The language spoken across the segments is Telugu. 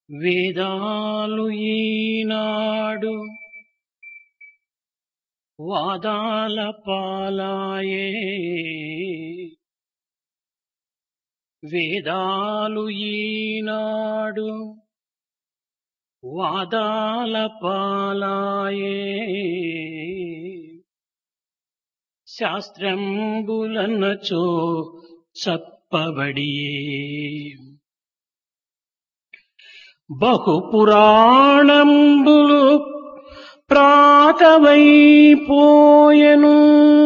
వేదాలు ఈనాడు వాదాల పాలాయే. వేదాలు ఈనాడు వాదాల పాలాయే. శాస్త్రంబులన్నచో చప్పబడియే. బహుపురాణంబులు ప్రాతవైపోయెను.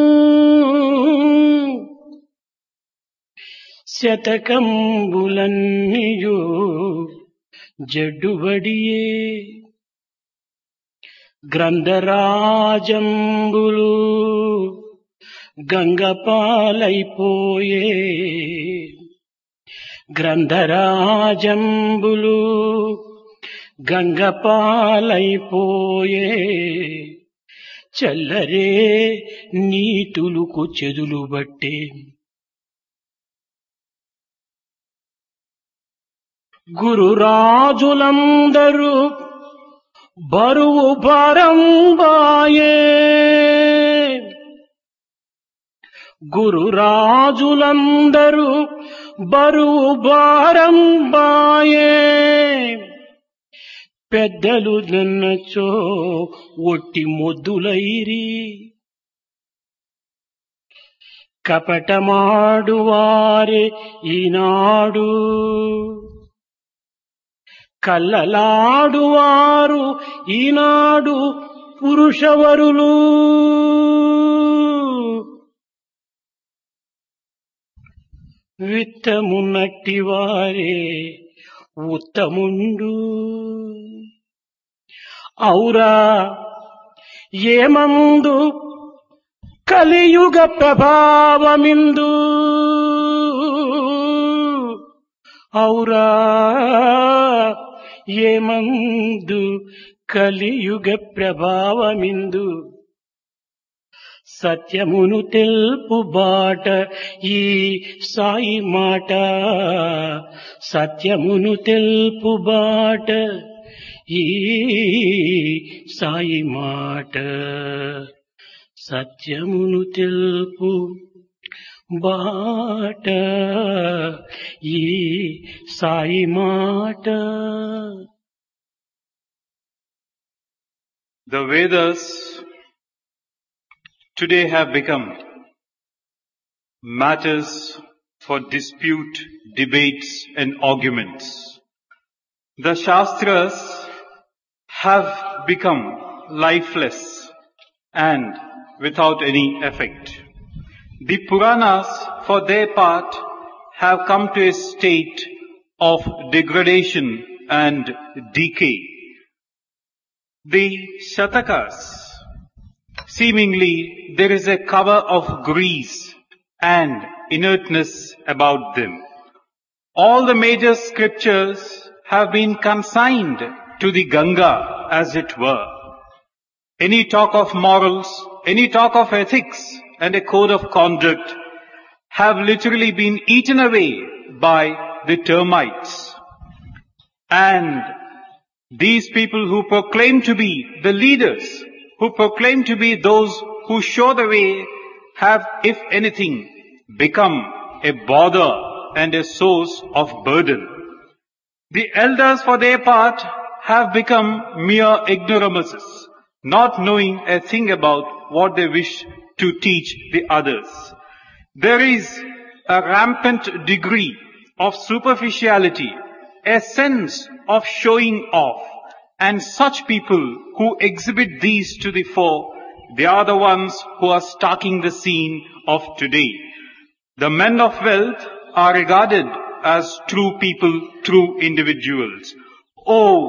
శతకంబులన్నియు జడ్డుబడియే. గ్రంథరాజంబులు గంగపాలైపోయే. గ్రంథరాజంబులు గంగపాలైపోయే. చల్లరే నీతులుకు చెదులు బట్టే. గురురాజులందరూ బరువు భారంబాయే. గురురాజులందరూ బరువు భారంబాయే. పెద్దలు నన్నచో ఒట్టి మొద్దులైరి. కపటమాడువారే ఈనాడు. కల్లలాడువారు ఈనాడు పురుషవరులు. విత్తమున్నట్టివారే ఉత్తముండు. ఔరా ఏమందు కలియుగ ప్రభావమిందు. ఔరా ఏమందు కలియుగ ప్రభావమిందు. సత్యమును తెల్పు బాట ఈ సాయి మాట. సత్యమును తెల్పు బాట ఈ సాయి మాట. సత్యమును తెల్పు బాట ఈ సాయి మాట. The Vedas today have become matters for dispute, debates and arguments. The Shastras have become lifeless and without any effect. The Puranas, for their part, have come to a state of degradation and decay. The Shatakas, seemingly there is a cover of grease and inertness about them. All the major scriptures have been consigned to the Ganga, as it were. Any talk of morals, any talk of ethics and a code of conduct have literally been eaten away by the termites. And these people who proclaim to be the leaders, who proclaim to be those who show the way, have, if anything, become a bother and a source of burden. The elders, for their part, have become mere ignoramuses, not knowing a thing about what they wish to teach the others. There is a rampant degree of superficiality, a sense of showing off, and such people who exhibit these to the fore, they are the ones who are stalking the scene of today. The men of wealth are regarded as true people, true individuals. Oh,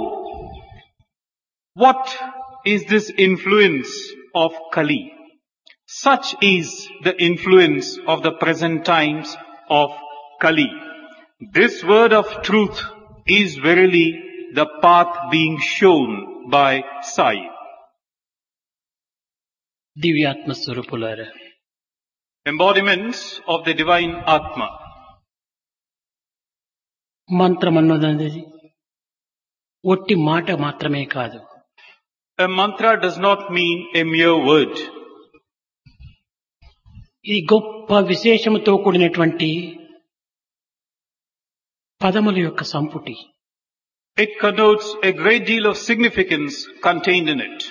what is this influence of Kali? Such is the influence of the present times of Kali. This word of truth is verily the path being shown by Sai. దివ్యాత్మ స్వరూపులారా, Embodiments of the divine Atma. మంత్రమన్నది ఒట్టి మాట మాత్రమే కాదు. A mantra does not mean a mere word. ఇది గొప్ప విశేషముతో కూడినటువంటి పదముల యొక్క సంపుటి. It connotes a great deal of significance contained in it.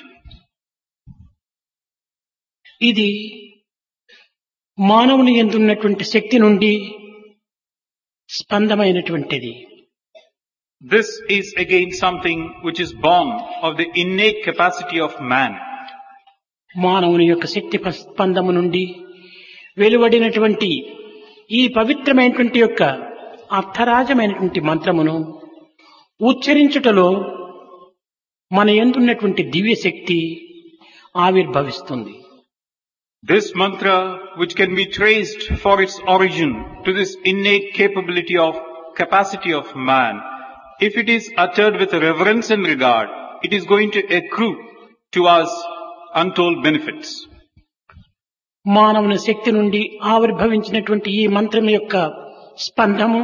ఇది మానవుని యందున్నటువంటి శక్తి నుండి స్పందమైనటువంటిది. This is again something which is born of the innate capacity of man. మానవుని యొక్క శక్తి స్పందము నుండి వెలువడినటువంటి ఈ పవిత్రమైనటువంటి యొక్క అర్థరాజమైనటువంటి మంత్రమును ఉచ్చరించుటలో మన యందున్నటువంటి దివ్య శక్తి ఆవిర్భవిస్తుంది. This mantra, which can be traced for its origin to this innate capacity of man, if it is uttered with reverence and regard, it is going to accrue to us untold benefits. మానవుని శక్తి నుండి ఆవిర్భవించినటువంటి ఈ మంత్రం యొక్క స్పందము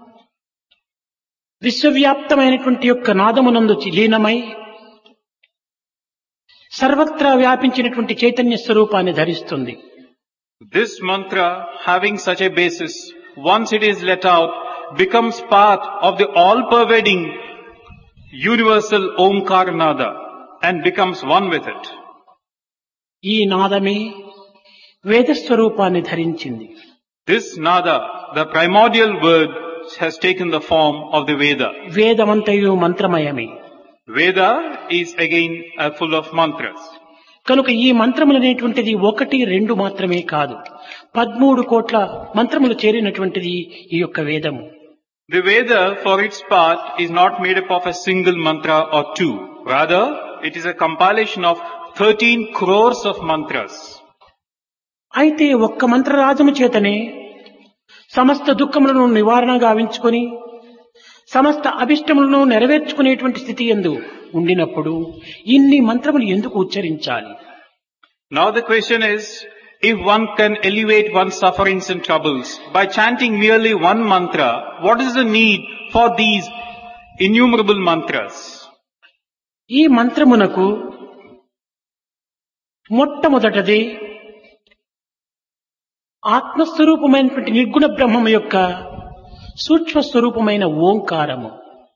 విశ్వవ్యాప్తమైనటువంటి యొక్క నాదమునందు లీనమై సర్వత్రా వ్యాపించినటువంటి చైతన్య స్వరూపాన్ని ధరిస్తుంది. This mantra, having such a basis, once it is let out, becomes part of the all-pervading universal Omkara Nada and becomes one with it. ఈ నాదమే వేద స్వరూపాన్ని ధరించింది. This Nada, the primordial word, has taken the form of the Veda. వేదమంతయు మంత్రమయమే. Veda is again full of mantras. కనుక ఈ మంత్రములు అనేటువంటిది 1-2 మాత్రమే కాదు, 13 కోట్ల మంత్రములు చేరినటువంటిది ఈ యొక్క వేదము. The Veda, for its part, is not made up of a single mantra or two. Rather, it is a compilation of 13 crores of mantras. అయితే ఒక్క మంత్రరాజము చేతనే సమస్త దుఃఖములను నివారణ గావించుకొని సమస్త అభిష్టములను నెరవేర్చుకునేటువంటి స్థితి యందు ఉండినప్పుడు ఇన్ని మంత్రములు ఎందుకు ఉచ్చరించాలి? Now the question is, if one can elevate one's sufferings and troubles by chanting merely one mantra, what is the need for these innumerable mantras? ఈ మంత్రమునకు మొట్టమొదటది ఆత్మస్వరూపమైనటువంటి నిర్గుణ బ్రహ్మము యొక్క సూక్ష్మ స్వరూపమైన ఓంకారము.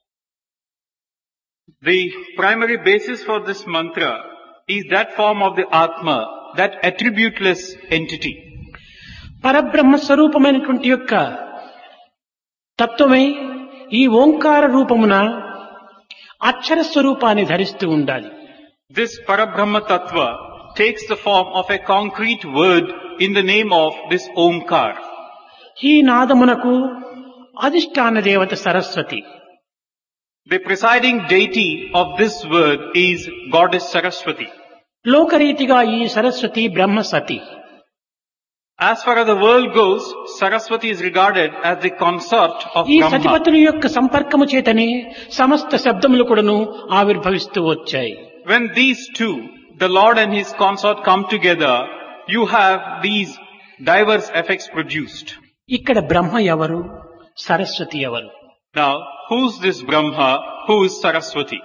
The primary basis for this mantra is that form of the Atma, that attributeless entity. పరబ్రహ్మ స్వరూపమైనటువంటి యొక్క తత్వమే ఈ ఓంకార రూపమున అక్షర స్వరూపాన్ని ధరిస్తూ ఉండాలి. This Parabrahma Tattva takes the form of a concrete word in the name of this Omkar. ఈ నాదమునకు అధిష్టాన దేవత Saraswati. The presiding deity of this word is Goddess Saraswati. లోకరీతిగా ఈ సరస్వతి బ్రహ్మ సతి. As far as the world goes, Saraswati is regarded as the consort of ఈ Brahma. సతిపతుల యొక్క సంపర్కము చేతనే సమస్త శబ్దములు కూడాను ఆవిర్భవిస్తూ వచ్చాయి. When these two, the Lord and his consort, come together, you have these diverse effects produced. ఇక్కడ బ్రహ్మ ఎవరు, సరస్వతి ఎవరు? Now, who's this Brahma? Who is Saraswati?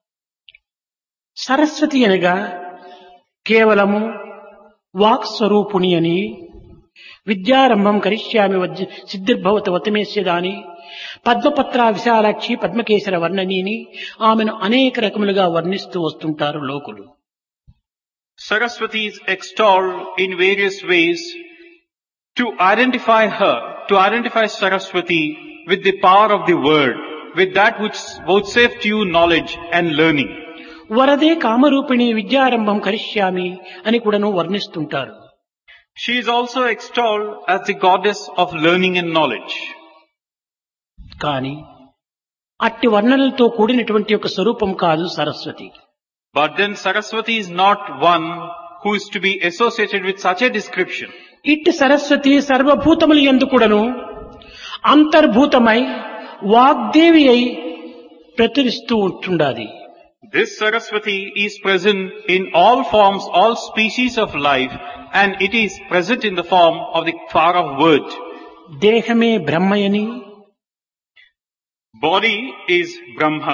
Saraswati అనగా కేవలము వాక్ స్వరూపుణి అని, విద్యారంభం కరిష్యామి సిద్ధిర్భవత వతమేస్యదాని, పద్మపత్ర విశాలాక్షి పద్మకేశర వర్ణనీని ఆమెను అనేక రకములుగా వర్ణిస్తూ వస్తుంటారు లోకులు. Saraswati is extolled in various ways. To identify her, to identify Saraswati with the power of the word, with that which vouchsafes to you knowledge and learning. వరదే కామరూపిణి విద్యారంభం కరిష్యామి అని కూడాను వర్ణిస్తుంటారు. She is also extolled as the goddess of learning and knowledge. కానీ అట్టి వర్ణనలతో కూడినటువంటి ఒక స్వరూపం కాదు Saraswati. But then Saraswati is not one who is to be associated with such a description. ఇట్టి సరస్వతి సర్వభూతముల యందు కూడాను అంతర్భూతమై వాగ్దేవి అయి ప్రచురిస్తూ ఉంటుండాలి. This Saraswati is present in all forms, all species of life, and it is present in the form of the power of word. దేహమే బ్రహ్మయని, Body is Brahma,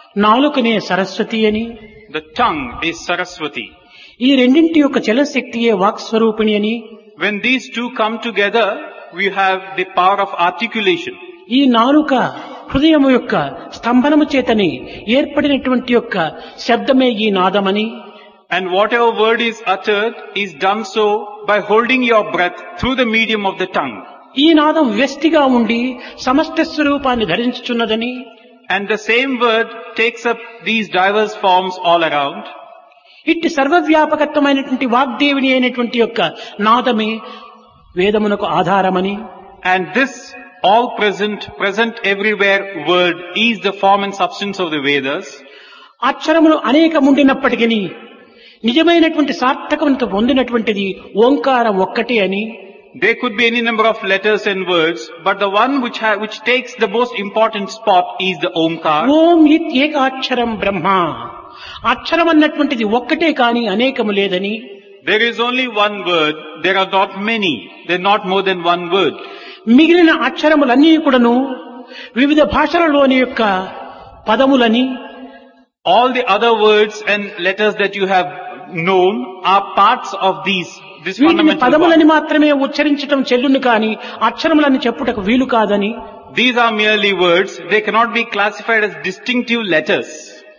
నాలుకనే సరస్వతి అని, The tongue is Saraswati. ఈ రెండింటి యొక్క చలశక్తియే వాక్స్వరూపిణి అని, When these two come together, we have the power of articulation. ఈ నాలుక హృదయము యొక్క స్తంభనము చేతని ఏర్పడినటువంటి యొక్క శబ్దమే ఈ నాదమని, And whatever word is uttered is done so by holding your breath through the medium of the tongue. ఈ నాదం వ్యష్టిగా ఉండి సమష్ట స్వరూపాన్ని ధరించుచున్నదని, And the same word takes up these diverse forms all around. ఇట్టి సర్వవ్యాపకత్వమైనటువంటి వాగ్దేవిని అయినటువంటి యొక్క నాదమే వేదమునకు ఆధారమని, And this all present everywhere word is the form and substance of the Vedas. అక్షరములు అనేకముండినప్పటికీ నిజమైనటువంటి సార్థకమును పొందినటువంటిది ఓంకారం ఒక్కటే అని, There could be any number of letters and words, but the one which takes the most important spot is the Omkar. ఓం ఇత్ ఏకాక్షరం బ్రహ్మ, అక్షరం అన్నటువంటిది ఒక్కటే కాని అనేకము లేదని, There is only one word, there are not many, there are not more than one word. మిగిలిన అక్షరములన్నీ కూడాను వివిధ భాషలలోని యొక్క పదములని, All the other words and letters that you have known are parts of this వీటిని fundamental పదములని one. మాత్రమే ఉచ్చరించటం చెల్లును కాని అక్షరములని చెప్పుటకు వీలు కాదని, These are merely words, they cannot be classified as distinctive letters.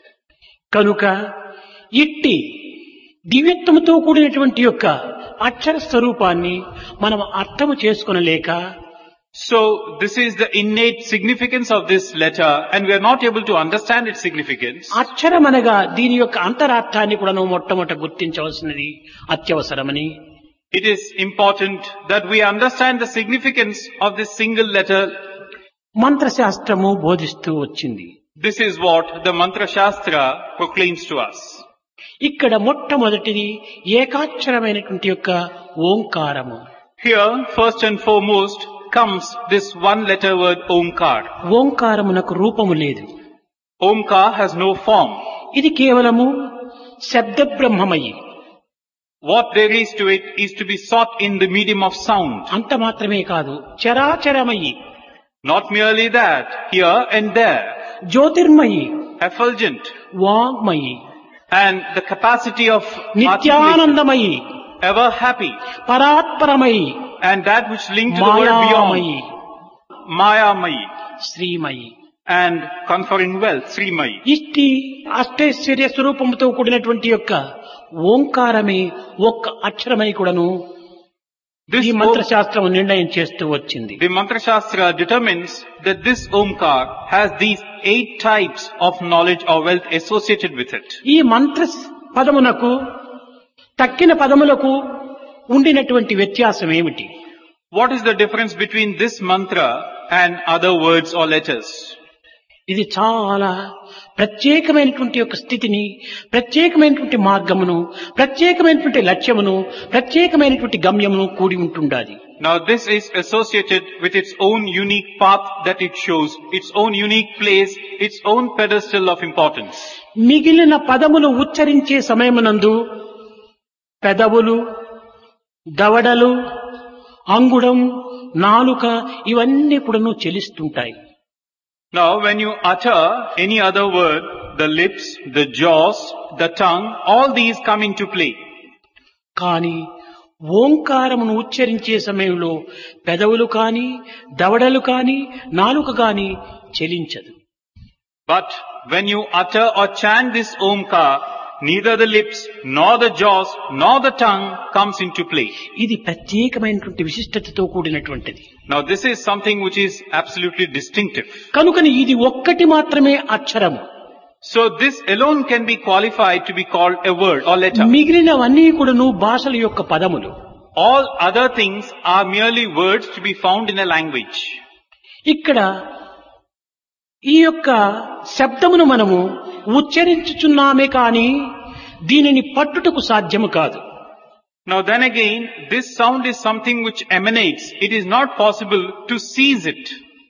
కనుక ఇట్టి దివ్యత్వముతో కూడినటువంటి యొక్క అక్షర స్వరూపాన్ని మనం అర్థము చేసుకొనలేక, So this is the innate significance of this letter, and we are not able to understand its significance. అక్షరమనగా దీని యొక్క అంతరార్థాన్ని కూడా మొట్టమొదట గుర్తించవలసినది అత్యవసరమని, It is important that we understand the significance of this single letter. మంత్రశాస్త్రము బోధిస్తూ వచ్చింది. This is what the Mantra Shastra proclaims to us. ఇక్కడ మొట్టమొదటిది ఏకాక్షరమైనటువంటి యొక్క ఓంకారము. Here, first and foremost, comes this one letter word Omkar. ఓంకారమునకు రూపము లేదు. Omkar has no form. ఇది కేవలము శబ్ద బ్రహ్మమయి. What there is to it is to be sought in the medium of sound. అంత మాత్రమే కాదు, చరాచరమయి, Not merely that, here and there, Jyotirmayi, effulgent, వాగ్మయి, and the capacity of articulation, నిత్యానందమయి, ever happy, పరాత్పరమయి, and that which linked to the world మాయామయి, beyond, Mayamayi, Srimayi. and conferring wealth, Srimayi. ఇష్టి అష్టైశ్వర్య స్వరూపంతో కూడినటువంటి యొక్క ఓంకారమే ఒక్క అక్షరమై కూడాను This ఈ మంత్రశాస్త్రం నిర్ణయం చేస్తూ వచ్చింది. The Mantra Shastra determines that this Omkar has these 8 types of knowledge or wealth associated with it. ఈ మంత్ర పదమునకు తక్కిన పదములకు ఉండినటువంటి వ్యత్యాసం ఏమిటి? What is the difference between this mantra and other words or letters? ఇది చాలా ప్రత్యేకమైనటువంటి యొక్క స్థితిని, ప్రత్యేకమైనటువంటి మార్గమును, ప్రత్యేకమైనటువంటి లక్ష్యమును, ప్రత్యేకమైనటువంటి గమ్యమును కూడి ఉంటుండాలి. Now this is associated with its own unique path that it shows, its own unique place, its own pedestal of importance. మిగిలిన పదములు ఉచ్చరించే సమయమునందు పెదవులు, దవడలు, అంగుళం, నాలుక ఇవన్నీ కూడాను చెలిస్తుంటాయి. Now when you utter any other word, the lips, the jaws, the tongue, all these come into play. కానీ ఓంకారమును ఉచ్చరించే సమయంలో పెదవులు కాని, దవడలు కాని, నాలుక కాని చెలించదు. But when you utter or chant this Omkar, neither the lips, nor the jaws, nor the tongue comes into play. ఇది ప్రత్యేకమైనటువంటి విశిష్టతతో కూడినటువంటిది. Now this is something which is absolutely distinctive. కనుకని ఇది ఒక్కటి మాత్రమే అక్షరము. So this alone can be qualified to be called a word or letter. మిగిలినవన్నీ కూడాను భాషల యొక్క పదములు. All other things are merely words to be found in a language. ఇక్కడ ఈ యొక్క శబ్దమును మనము ఉచ్చరించుచున్నామే కాని దీనిని పట్టుటకు సాధ్యము కాదు. Now then again, this sound is something which emanates. It is not possible to seize it.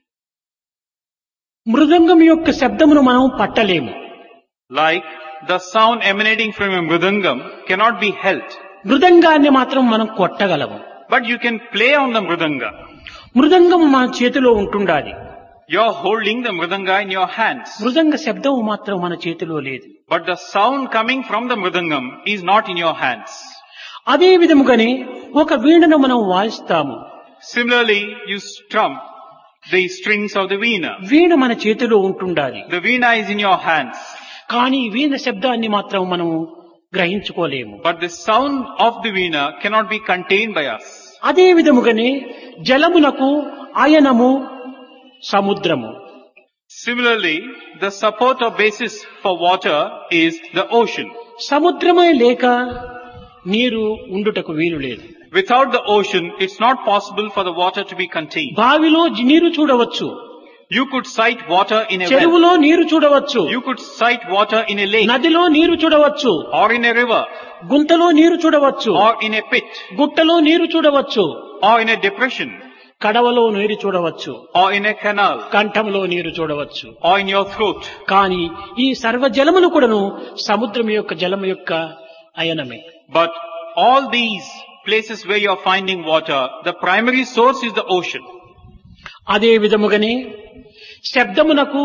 మృదంగం యొక్క శబ్దమును మనం పట్టలేము. Like the sound emanating from a mridangam cannot be held. మృదంగాన్ని మాత్రం మనం కొట్టగలము. But you can play on the mridanga. మృదంగం మన చేతిలో ఉంటుండాలి. You're holding the mridanga in your hands. మృదంగ శబ్దము మాత్రం మన చేతిలో లేదు. But the sound coming from the mridangam is not in your hands. అదే విధముగానే ఒక వీణను మనం వాయిస్తాము. Similarly, you strum the strings of the veena. వీణ మన చేతిలో ఉంటుండాలి. The veena is in your hands. కానీ వీణ శబ్దాన్ని మాత్రం మనం గ్రహించుకోలేము. But the sound of the veena cannot be contained by us. అదే విధముగానే జలమునకు అయనము సముద్రము. Similarly, the support or basis for water is the ocean. సముద్రమే లేక నీరు ఉండుటకు వీలు లేదు. Without the ocean, it's not possible for the water to be contained. బావిలో నీరు చూడవచ్చు. You could sight water in a well. చెరువులో నీరు చూడవచ్చు. You could sight water in a lake. నదిలో నీరు చూడవచ్చు. Or in a river. గుంతలో నీరు చూడవచ్చు. Or in a pit. గుట్టలో నీరు చూడవచ్చు. Or in a depression. కడవలో నీరు చూడవచ్చు. Or in a canal. కంఠంలో నీరు చూడవచ్చు. Or in your throat. కానీ ఈ సర్వ జలములు కూడాను సముద్రం యొక్క జలము యొక్క అయనమే. But all these places where you are finding water, the primary source is the ocean. అదే విధముగానే శబ్దమునకు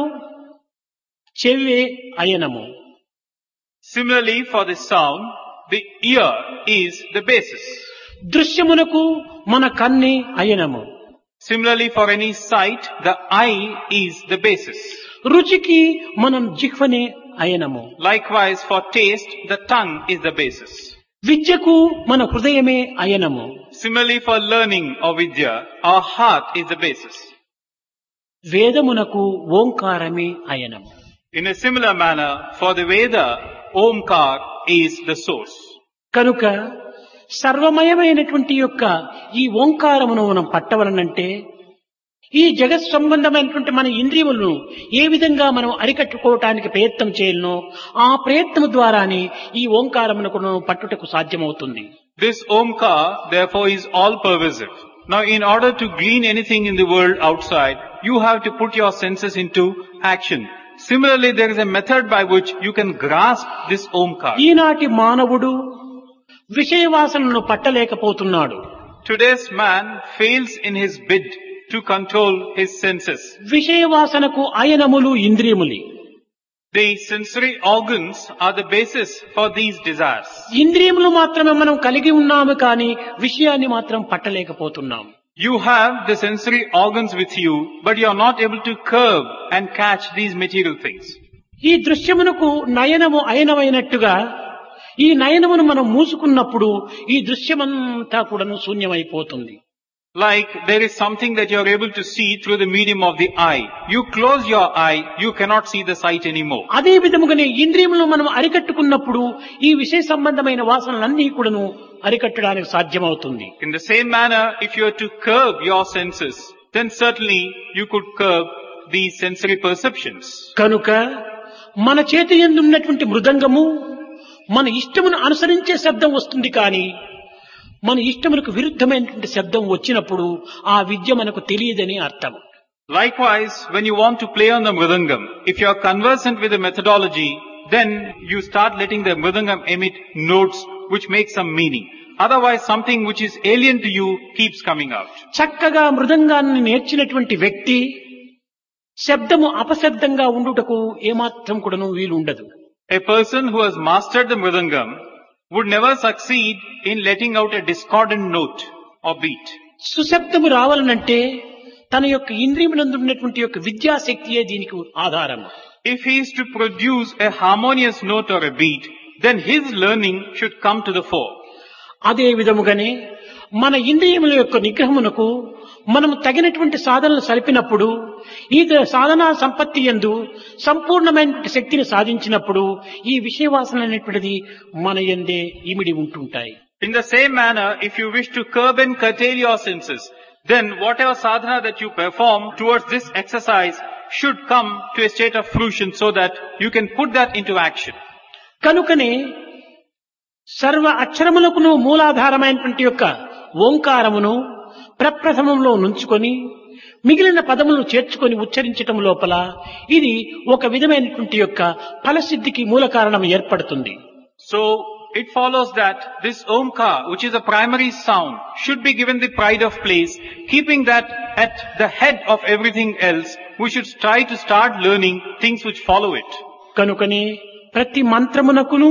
చెవి అయనము. Similarly, for the sound, the ear is the basis. దృశ్యమునకు మన కన్ని అయనము. Similarly, for any sight, the eye is the basis. రుచికి మనం జిహ్వనే అయనము. Likewise, for taste, the tongue is the basis. విద్యకు మన హృదయమే అయనము. Similarly, for learning or vidya, our heart is the basis. వేదమునకు ఓంకారమే అయనము. In a similar manner, for the Veda, Omkar is the source. కనుక సర్వమయమైనటువంటి యొక్క ఈ ఓంకారమును మనం పట్టవలనంటే ఈ జగత్ సంబంధమైనటువంటి మన ఇంద్రియములను ఏ విధంగా మనం అరికట్టుకోవటానికి ప్రయత్నం చేయాలనో ఆ ప్రయత్నం ద్వారానే ఈ ఓంకారమునకు పట్టుటకు సాధ్యమవుతుంది. This Omkar, therefore, is all pervasive. Now, in order to glean anything in the world outside, you have to put your senses into action. Similarly, there is a method by which you can grasp this Omkar. ఈనాటి మానవుడు విషయవాసనను పట్టలేకపోతున్నాడు. Today's man fails in his bid to control his senses. విషయవాసనకు అయనములు ఇంద్రియములు. The sensory organs are the basis for these desires. ఇంద్రియములు మాత్రమే మనం కలిగి ఉన్నాము కానీ విషయాన్ని మాత్రం పట్టలేకపోతున్నాం. You have the sensory organs with you, but you are not able to curb and catch these material things. ఈ దృశ్యమునకు నయనము అయనమైనట్టుగా ఈ నయనమును మనం మూసుకున్నప్పుడు ఈ దృశ్యమంతా కూడాను శూన్యమైపోతుంది. Like there is something that you are able to see through the medium of the eye. You close your eye, you cannot see the sight anymore. అదే విధముగానే ఇంద్రియములను మనం అరికట్టుకున్నప్పుడు ఈ విషయ సంబంధమైన వాసనలన్నీ కూడాను అరికట్టడానికి సాధ్యమవుతుంది. In the same manner, if you are to curb your senses, then certainly you could curb these sensory perceptions. కనుక మన చేతి యందు ఉన్నటువంటి మృదంగము మన ఇష్టమును అనుసరించే శబ్దం వస్తుంది కానీ మన ఇష్టములకు విరుద్ధమైనటువంటి శబ్దం వచ్చినప్పుడు ఆ విద్య మనకు తెలియదని అర్థం. Likewise, when you want to play on the mridangam, if you are conversant with the methodology, then you start letting the mridangam emit notes which make some meaning. Otherwise, something which is alien to you keeps coming out. చక్కగా మృదంగాన్ని నేర్చినటువంటి వ్యక్తి శబ్దము అపశబ్దంగా ఉండుటకు ఏమాత్రం కూడాను వీలు ఉండదు. A person who has mastered the mridangam would never succeed in letting out a discordant note or beat. సుశబ్దము రావాలనంటే తన యొక్క ఇంద్రియమునందు ఉన్నటువంటి యొక్క విద్యాశక్తియే దీనికి ఆధారం. If he is to produce a harmonious note or a beat, then his learning should come to the fore. అదే విధముగానే మన ఇంద్రియముల యొక్క నిగ్రహమునకు మనము తగినటువంటి సాధనలు సరిపినప్పుడు ఈ సాధనా సంపత్తి యందు సంపూర్ణమైన శక్తిని సాధించినప్పుడు ఈ విషయవాసన అనేటువంటిది మన యందే ఇమిడి ఉంటుంటాయి. In the same manner, if you wish to curb and curtail your senses, then whatever sadhana that you perform towards this exercise should come to a state of fruition so that you can put that into action. కనుకనే సర్వ అక్షరములకును మూలాధారమైనటువంటి యొక్క ఓంకారమును ప్రప్రథమంలో నుంచుకొని మిగిలిన పదములను చేర్చుకొని ఉచ్చరించటం లోపల ఇది ఒక విధమైనటువంటి యొక్క ఫలసిద్ధికి మూల కారణం ఏర్పడుతుంది. So, it follows that this Omkar, which is a primary sound, should be given the pride of place, keeping that at the head of everything else. We should try to start learning things which follow it. కనుకనే ప్రతి మంత్రమునకును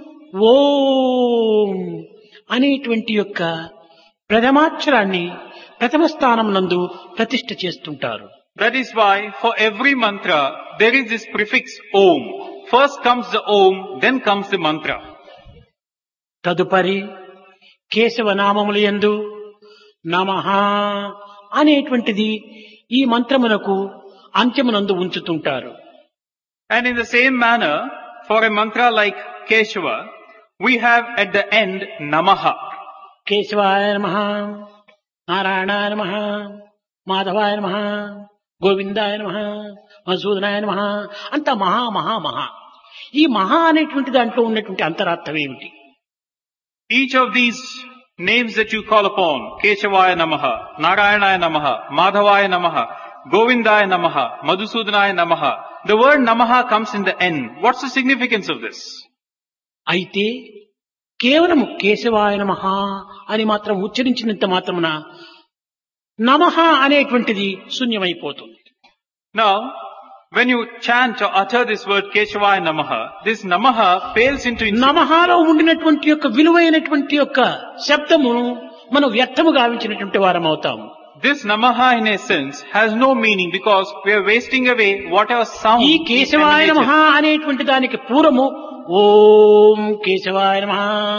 ఓం అనేటువంటి యొక్క ప్రథమాక్షరాన్ని ప్రథమ స్థానం నందు ప్రతిష్ఠ చేస్తుంటారు. That is why for every mantra there is this prefix Om. First comes the Om, then comes the mantra. తదుపరి కేశవ నామముల యందు నమః అనేటువంటిది ఈ మంత్రమునకు అంత్యమునందు ఉంచుతుంటారు. And in the same manner, for a mantra like Keshava, we have at the end Namaha. కేశవాయ నమః, నారాయణాయ నమః, మాధవాయ నమః, గోవిందాయ నమః, మధుసూదనాయ నమః, అంత మహా మహా మహా. ఈ మహా అనేటువంటి దాంట్లో ఉన్నటువంటి అంతరార్థం ఏమిటి? Each of these names that you call upon, Keshavaya Namaha, Narayanaya Namaha, Madhavaya Namaha, Govindaya Namaha, Madhusudanaya Namaha, the word Namaha comes in the end. What's the significance of this? అయితే కేవలము కేశవాయ నమః అని మాత్రం ఉచ్చరించినంత మాత్రమున నమః అనేటువంటిది శూన్యమైపోతుంది. Now, when you chant or utter this word Keshavaya Namaha, this Namaha pales into నమఃలో ఉండినటువంటి యొక్క విలువైనటువంటి యొక్క శబ్దమును మనం వ్యర్థము గావించినటువంటి వారం అవుతాము. This Namaha in a sense has no meaning because we are wasting away whatever sound ఈ is కేశవాయ నమః emanated. అనేటువంటి దానికి పూర్వము ఓం కేశవాయ నమః,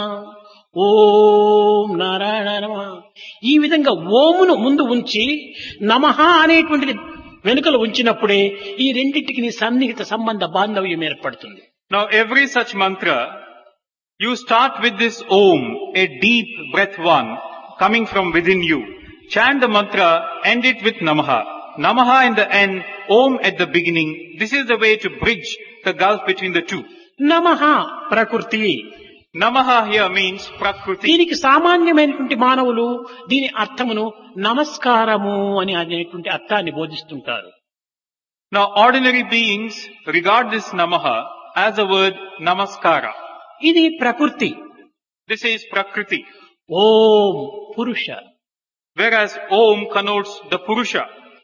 ఓం నారాయణాయ నమః, ఈ విధంగా ఓమును ముందు ఉంచి నమః అనేటువంటిది వెనుకలు ఉంచినప్పుడే ఈ రెండింటికి సన్నిహిత సంబంధ బాంధవ్యం ఏర్పడుతుంది. Now every such mantra, you start with this Om, a deep breath one, coming from within you. Chant the mantra, end it with Namaha. Namaha in the end, Om at the beginning. This is the way to bridge the gulf between the two. నమః ప్రకృతి. Namaha here means Prakriti. దీనికి సామాన్యమైనటువంటి మానవులు దీని అర్థమును నమస్కారము అని అనేటువంటి అర్థాన్ని బోధిస్తుంటారు. Now ordinary beings regard this Namaha as the word Namaskara. ఇది ప్రకృతి. This is Prakriti. ఓం పురుష. Whereas Om connotes the Purusha.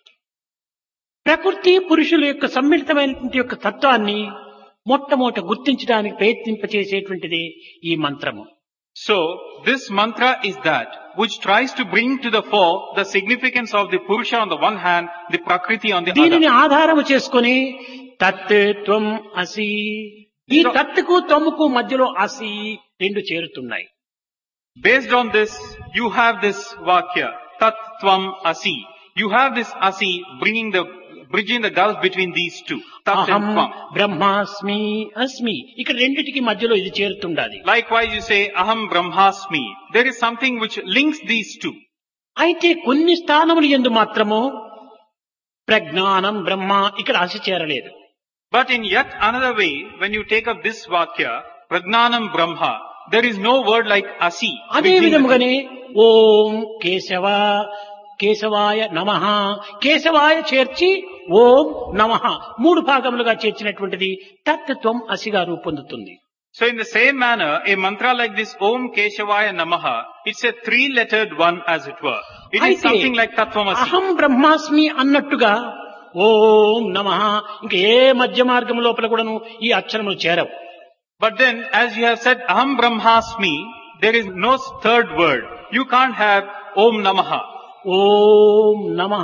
ప్రకృతి పురుషుల యొక్క సమ్మిళితమైనటువంటి యొక్క తత్వాన్ని మొట్టమొదట గుర్తించడానికి ప్రయత్నింపచేసేటువంటిది ఈ మంత్రము. So, this mantra is that which tries to bring to the fore the significance of the Purusha on the one hand, the Prakriti on the దీనిని other. ఆధారము చేసుకొని తత్ త్వం అసి, ఈ తత్తుకు త్వముకు మధ్యలో అసి రెండు చేరుతున్నాయి. Based on this, you have this Vakya, Tat Tvam Asi. You have this Asi bridging the gulf between these two. Tat అహం and Tvam. బ్రహ్మాస్మి అస్మి, ఇక్కడ రెండిటికి మధ్యలో ఇది చేరుతుండాలి. Likewise you say, Aham Brahmasmi. There is something which links these two. అయితే కొన్ని స్థానములు యందు మాత్రము ప్రజ్ఞానం బ్రహ్మ ఇక్కడ అసి చేరలేదు. But in yet another way, when you take up this Vakya, Pragnanam Brahma, there is no word like Asi. అదే విధముగానే ఓం కేశవ, కేశవాయ నమః, కేశవాయ చేర్చి ఓం నమః మూడు భాగములుగా చేర్చినటువంటిది తత్వం అసిగా రూపొందుతుంది. So in the same manner, a mantra like this Om Keshavaya Namaha, it's a three-lettered one as it were. It is అయితే something like Tattvamasi. అహం బ్రహ్మాస్మి అన్నట్టుగా ఓం నమః ఇంకా ఏ మధ్య మార్గం లోపల కూడాను ఈ అక్షరములు చేరవు. But then, as you have said Aham Brahmasmi, there is no third word. You can't have Om Namaha. ఓం నమః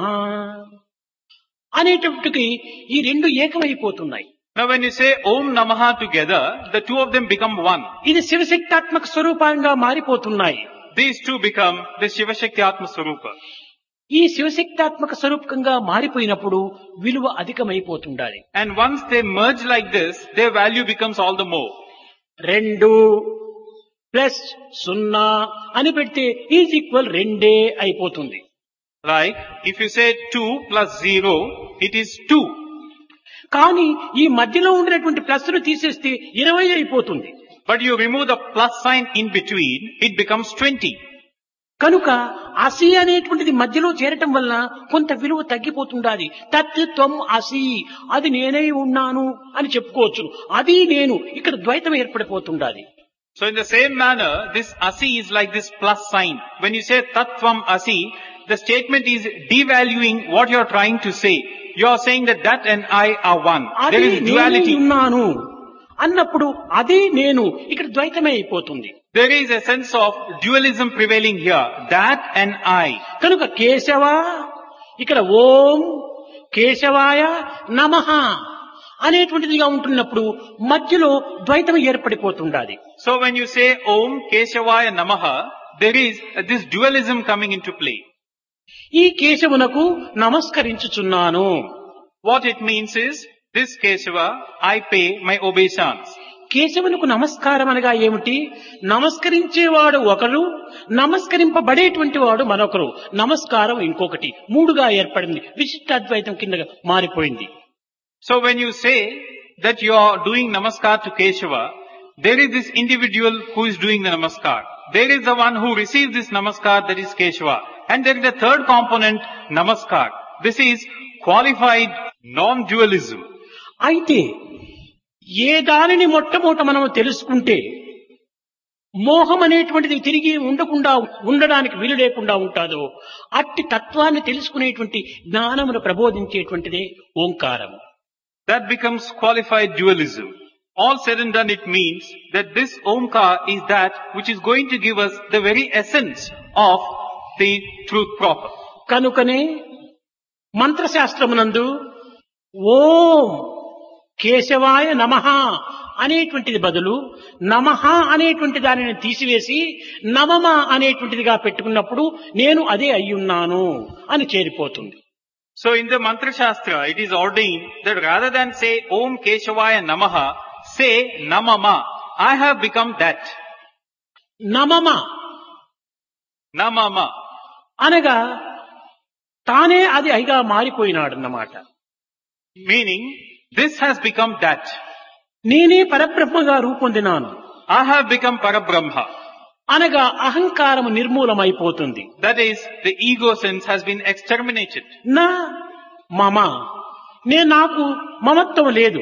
అనేటప్పటికి ఈ రెండు ఏకమైపోతున్నాయి. Now when you say Om Namaha together, the two of them become one. ఇది శివశక్తాత్మక స్వరూపంగా మారిపోతున్నాయి. These two become the Shivashakti Atma Swarupa. ఈ శివశక్తాత్మక స్వరూపంగా మారిపోయినప్పుడు విలువ అధికమైపోతుండాలి. And once they merge like this, their value becomes all the more. 2 plus 0 అని పెడితే ఈజ్ ఈక్వల్ 2 అయిపోతుంది. Like, if you say 2 plus 0, it is 2. కానీ ఈ మధ్యలో ఉండినటువంటి ప్లస్ ను తీసేస్తే 20 అయిపోతుంది. But you remove the plus sign in between, it becomes 20. కనుక అసి అనేటువంటిది మధ్యలో చేరటం వల్ల కొంత విలువ తగ్గిపోతుండాలి. తత్వం అసి, అది నేనే ఉన్నాను అని చెప్పుకోవచ్చు. అది నేను, ఇక్కడ ద్వైతం ఏర్పడిపోతుండాలి. So in the same manner, this asi is like this plus sign. When you say tattvam asi, the statement is devaluing what you are trying to say. You are saying that and I are one. అది There is నేనే duality. ఉన్నాను అన్నప్పుడు అది నేను ఇక్కడ ద్వైతమే అయిపోతుంది. There is a sense of dualism prevailing here. That and I. కనుక కేశవ ఇక్కడ ఓం కేశవాయ నమః అనేటువంటిదిగా ఉంటున్నప్పుడు మధ్యలో ద్వైతం ఏర్పడిపోతుండాలి. So when you say Om Keshavaya Namaha, there is this dualism coming into play. ఈ కేశవునకు నమస్కరించుచున్నాను. What it means is, this Keshava, I pay my obeisance. కేశవునకు నమస్కారం అనగా ఏమిటి? నమస్కరించేవాడు ఒకరు, నమస్కరింపబడేటువంటి వాడు మరొకరు, నమస్కారం ఇంకొకటి, మూడుగా ఏర్పడింది. విశిష్టాద్వైతం కింద మారిపోయింది. So when you say that you are doing namaskar to Keshava, there is this individual who is doing the namaskar. There is the one who receives this namaskar, that is Keshava. And there is a third component, namaskar. This is qualified non-dualism. అయితే ఏ దానిని మొట్టమొదట మనం తెలుసుకుంటే మోహం అనేటువంటిది తిరిగి ఉండడానికి వీలు లేకుండా ఉంటాదో అట్టి తత్వాన్ని తెలుసుకునేటువంటి జ్ఞానమును ప్రబోధించేటువంటిదే ఓంకారం. That becomes qualified dualism. All said and done, it means that this Omkar is that which is going to give us the very essence of the truth proper. కనుకనే మంత్రశాస్త్రమునందు ఓం కేశవాయ నమః అనేటువంటిది బదులు నమః అనేటువంటి దానిని తీసివేసి నమమ అనేటువంటిదిగా పెట్టుకున్నప్పుడు నేను అదే అయ్యున్నాను అని చేరిపోతుంది. So in the Mantra Shastra, it is ordained that rather than say Om Keshavaya Namaha, say Namama. I have become that. నమమ Namama. అనగా తానే అది అయిగా మారిపోయినాడన్నమాట. Meaning, this has become that. నేనే పరబ్రహ్మగా రూపొందినాను I have become Parabrahma. అనగా అహంకారము నిర్మూలమైపోతుంది. That is, the ego sense has been exterminated. నా మమ నాకు మమత్వం లేదు.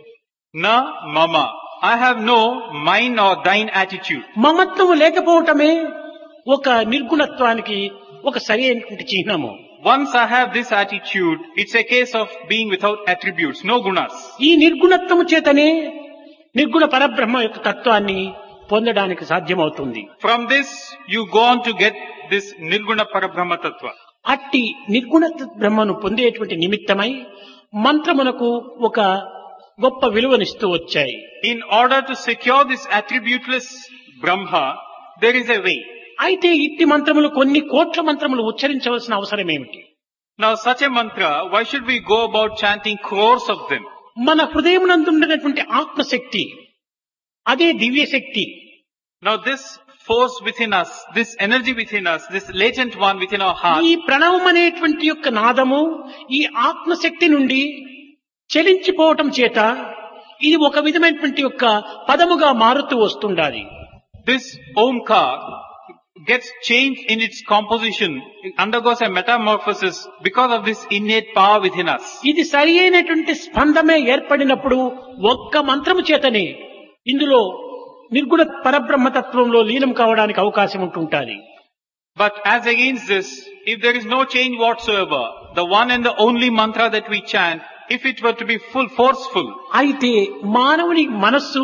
Na mama. I have no mine or thine attitude. మమత్వం లేకపోవటమే ఒక నిర్గుణత్వానికి ఒక సరైనటువంటి చిహ్నము. Once I have this attitude, it's a case of being without attributes, no gunas. ఈ నిర్గుణత్వము చేతనే నిర్గుణ పరబ్రహ్మ యొక్క తత్వాన్ని పొందడానికి సాధ్యమవుతుంది. From this, you go on to get this Nirguna Parabrahma Tattva. అట్టి నిర్గుణ బ్రహ్మను పొందేటువంటి నిమిత్తమై మంత్రమునకు ఒక గొప్ప విలువనిస్తూ వచ్చాయి. In order to secure this attributeless Brahma, there is a way. అయితే ఇట్టి మంత్రములు కొన్ని కోట్ల మంత్రములు ఉచ్చరించవలసిన అవసరం ఏమిటి? Now such a mantra, why should we go about chanting crores of them? మన హృదయమునందుండేటువంటి ఆత్మశక్తి అదే దివ్య శక్తి. Now this force within us, this energy within us, this latent one within our heart, ఈ ప్రణవం అనేటువంటి యొక్క నాదము ఈ ఆత్మశక్తి నుండి చలించిపోవటం చేత ఇది ఒక విధమైనటువంటి యొక్క పదముగా మారుతూ వస్తుండాలి. this Omkar gets changed in its composition, it undergoes a metamorphosis because of this innate power within us. ఇది సరి అయినటువంటి స్పందమే ఏర్పడినప్పుడు ఒక్క మంత్రము చేతనే ఇందులో నిర్గుణ పరబ్రహ్మతత్వంలో లీనం కావడానికి అవకాశం ఉంటుంటాది. But as against this, if there is no change whatsoever, the one and the only mantra that we chant, if it were to be forceful, అయితే మానవుని మనస్సు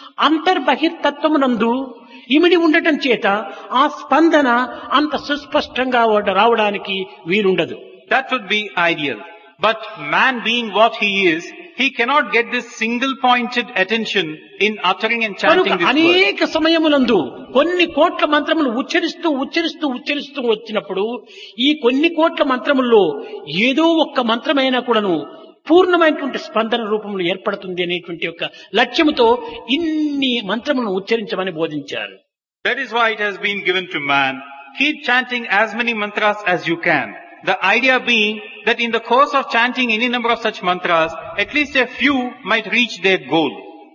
అంతర్బహిర్తత్వమునందు ఇమిడి ఉండటం చేత ఆ స్పందన అంత సుస్పష్టంగా రావడానికి వీలుండదు. that would be ideal. But man being what he is, he cannot get this single pointed attention in uttering and chanting కనుక this word. అనేక సమయములందు కొన్ని కోట్ల మంత్రములు ఉచ్చరిస్తూ వచ్చినప్పుడు ఈ కొన్ని కోట్ల మంత్రముల్లో ఏదో ఒక్క మంత్రమైనా కూడాను పూర్ణమైనటువంటి స్పందన రూపంలో ఏర్పడుతుంది అనేటువంటి యొక్క లక్ష్యముతో ఇన్ని మంత్రములను ఉచ్చరించమని బోధించారు. That is why it has been given to man. Keep chanting as many mantras as you can. The idea being that in the course of chanting any number of such mantras, at least a few might reach their goal.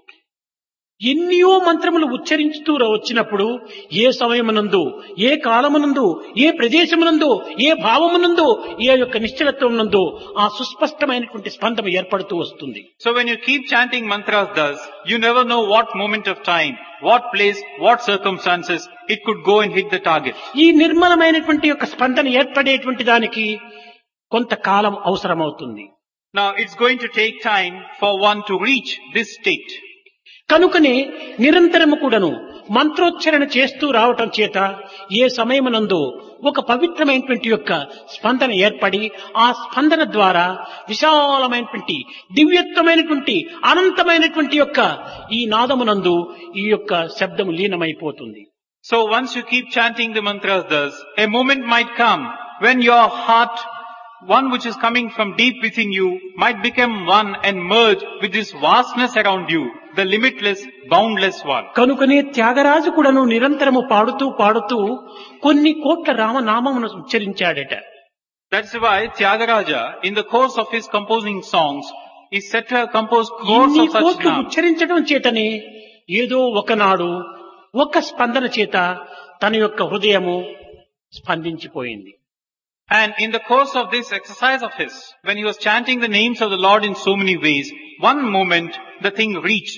ఎన్నో మంత్రములు ఉచ్చరించుతూ వచ్చినప్పుడు ఏ సమయమునందు ఏ కాలమునందు ఏ ప్రదేశమునందు ఏ భావమునందు ఏ యొక్క నిశ్చలత్వమునందు ఆ సుస్పష్టమైనటువంటి స్పందన ఏర్పడుతూ వస్తుంది. So when you keep chanting mantras thus, you never know what moment of time, what place, what circumstances, it could go and hit the target. ఈ నిర్మలమైనటువంటి యొక్క స్పందన ఏర్పడేటువంటి దానికి కొంతకాలం అవసరమవుతుంది. Now it's going to take time for one to reach this state. కనుకనే నిరంతరము కూడాను మంత్రోచ్చరణ చేస్తూ రావటం చేత ఏ సమయమునందు ఒక పవిత్రమైనటువంటి యొక్క స్పందన ఏర్పడి ఆ స్పందన ద్వారా విశాలమైనటువంటి దివ్యత్వమైనటువంటి అనంతమైనటువంటి యొక్క ఈ నాదమునందు ఈ యొక్క శబ్దము లీనమైపోతుంది. So once you keep chanting the mantras thus, a moment might come when your heart, one which is coming from deep within you, might become one and merge with this vastness around you, the limitless, boundless one. కనుకనే త్యాగరాజు కూడాను నిరంతరము పాడుతూ పాడుతూ కొన్ని కోట్ల రామనామమును ఉచ్చరించాడట. That's why Tyagaraja, in the course of his composing songs, is said to have composed crores ఇన్ని of such కోట్లు names. ఉచ్చరించడం చేతనే ఏదో ఒకనాడు ఒక స్పందన చేత తన యొక్క హృదయము స్పందించిపోయింది. And in the course of this exercise of his, when he was chanting the names of the Lord in so many ways, one moment the thing reached.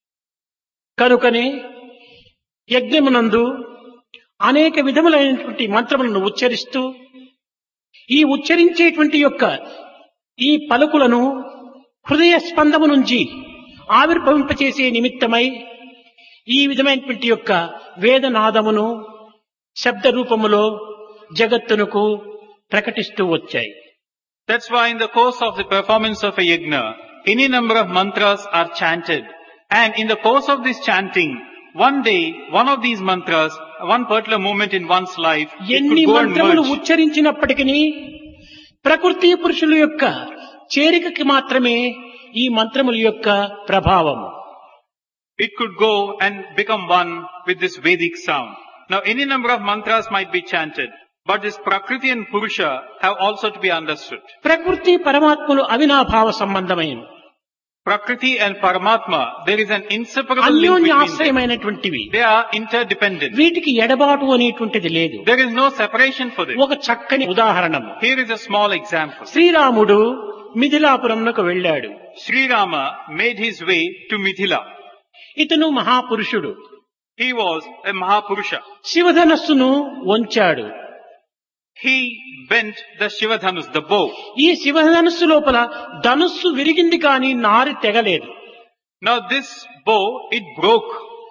కనుకనే యజ్ఞమునందు అనేక విధములైనటువంటి మంత్రములను ఉచ్చరిస్తూ ఈ ఉచ్చరించేటువంటి యొక్క ఈ పలుకులను హృదయ స్పందము నుంచి ఆవిర్భవింపచేసే నిమిత్తమై ఈ విధమైనటువంటి యొక్క వేదనాదమును శబ్ద రూపములో జగత్తునకు ప్రకటిస్తూ వచ్చాయి. That's why in the course of the performance of a yajna, any number of mantras are chanted. And in the course of this chanting, one day, one of these mantras, one particular moment in one's life, it ఎన్ని could go and మంత్రములు merge. ఉచ్చరించినప్పటికీ ప్రకృతి పురుషుల యొక్క చేరికకి మాత్రమే ఈ మంత్రముల యొక్క ప్రభావము. It could go and become one with this Vedic sound. Now any number of mantras might be chanted, but this Prakriti and Purusha have also to be understood. ప్రకృతి పరమాత్మలు అవినాభావ సంబంధమైన Prakriti and Paramatma, there is an inseparable link between them. అన్యోన్యాశ్రయమైనటువంటివి. They are interdependent. వీటికి ఎడబాటు అనేటువంటిది లేదు. There is no separation for them. ఒక చక్కని ఉదాహరణము. Here is a small example. శ్రీరాముడు మిథిలాపురంకు వెళ్ళాడు. Sri Rama made his way to Mithila. ఇతను మహాపురుషుడు. He was a Mahapurusha. శివధనస్సును వంచాడు. He bent the Shivadhanus, the bow. ఈ శివధనస్సు లోపల ధనుస్సు విరిగింది కానీ నారి తెగలేదు. Now this bow, it broke,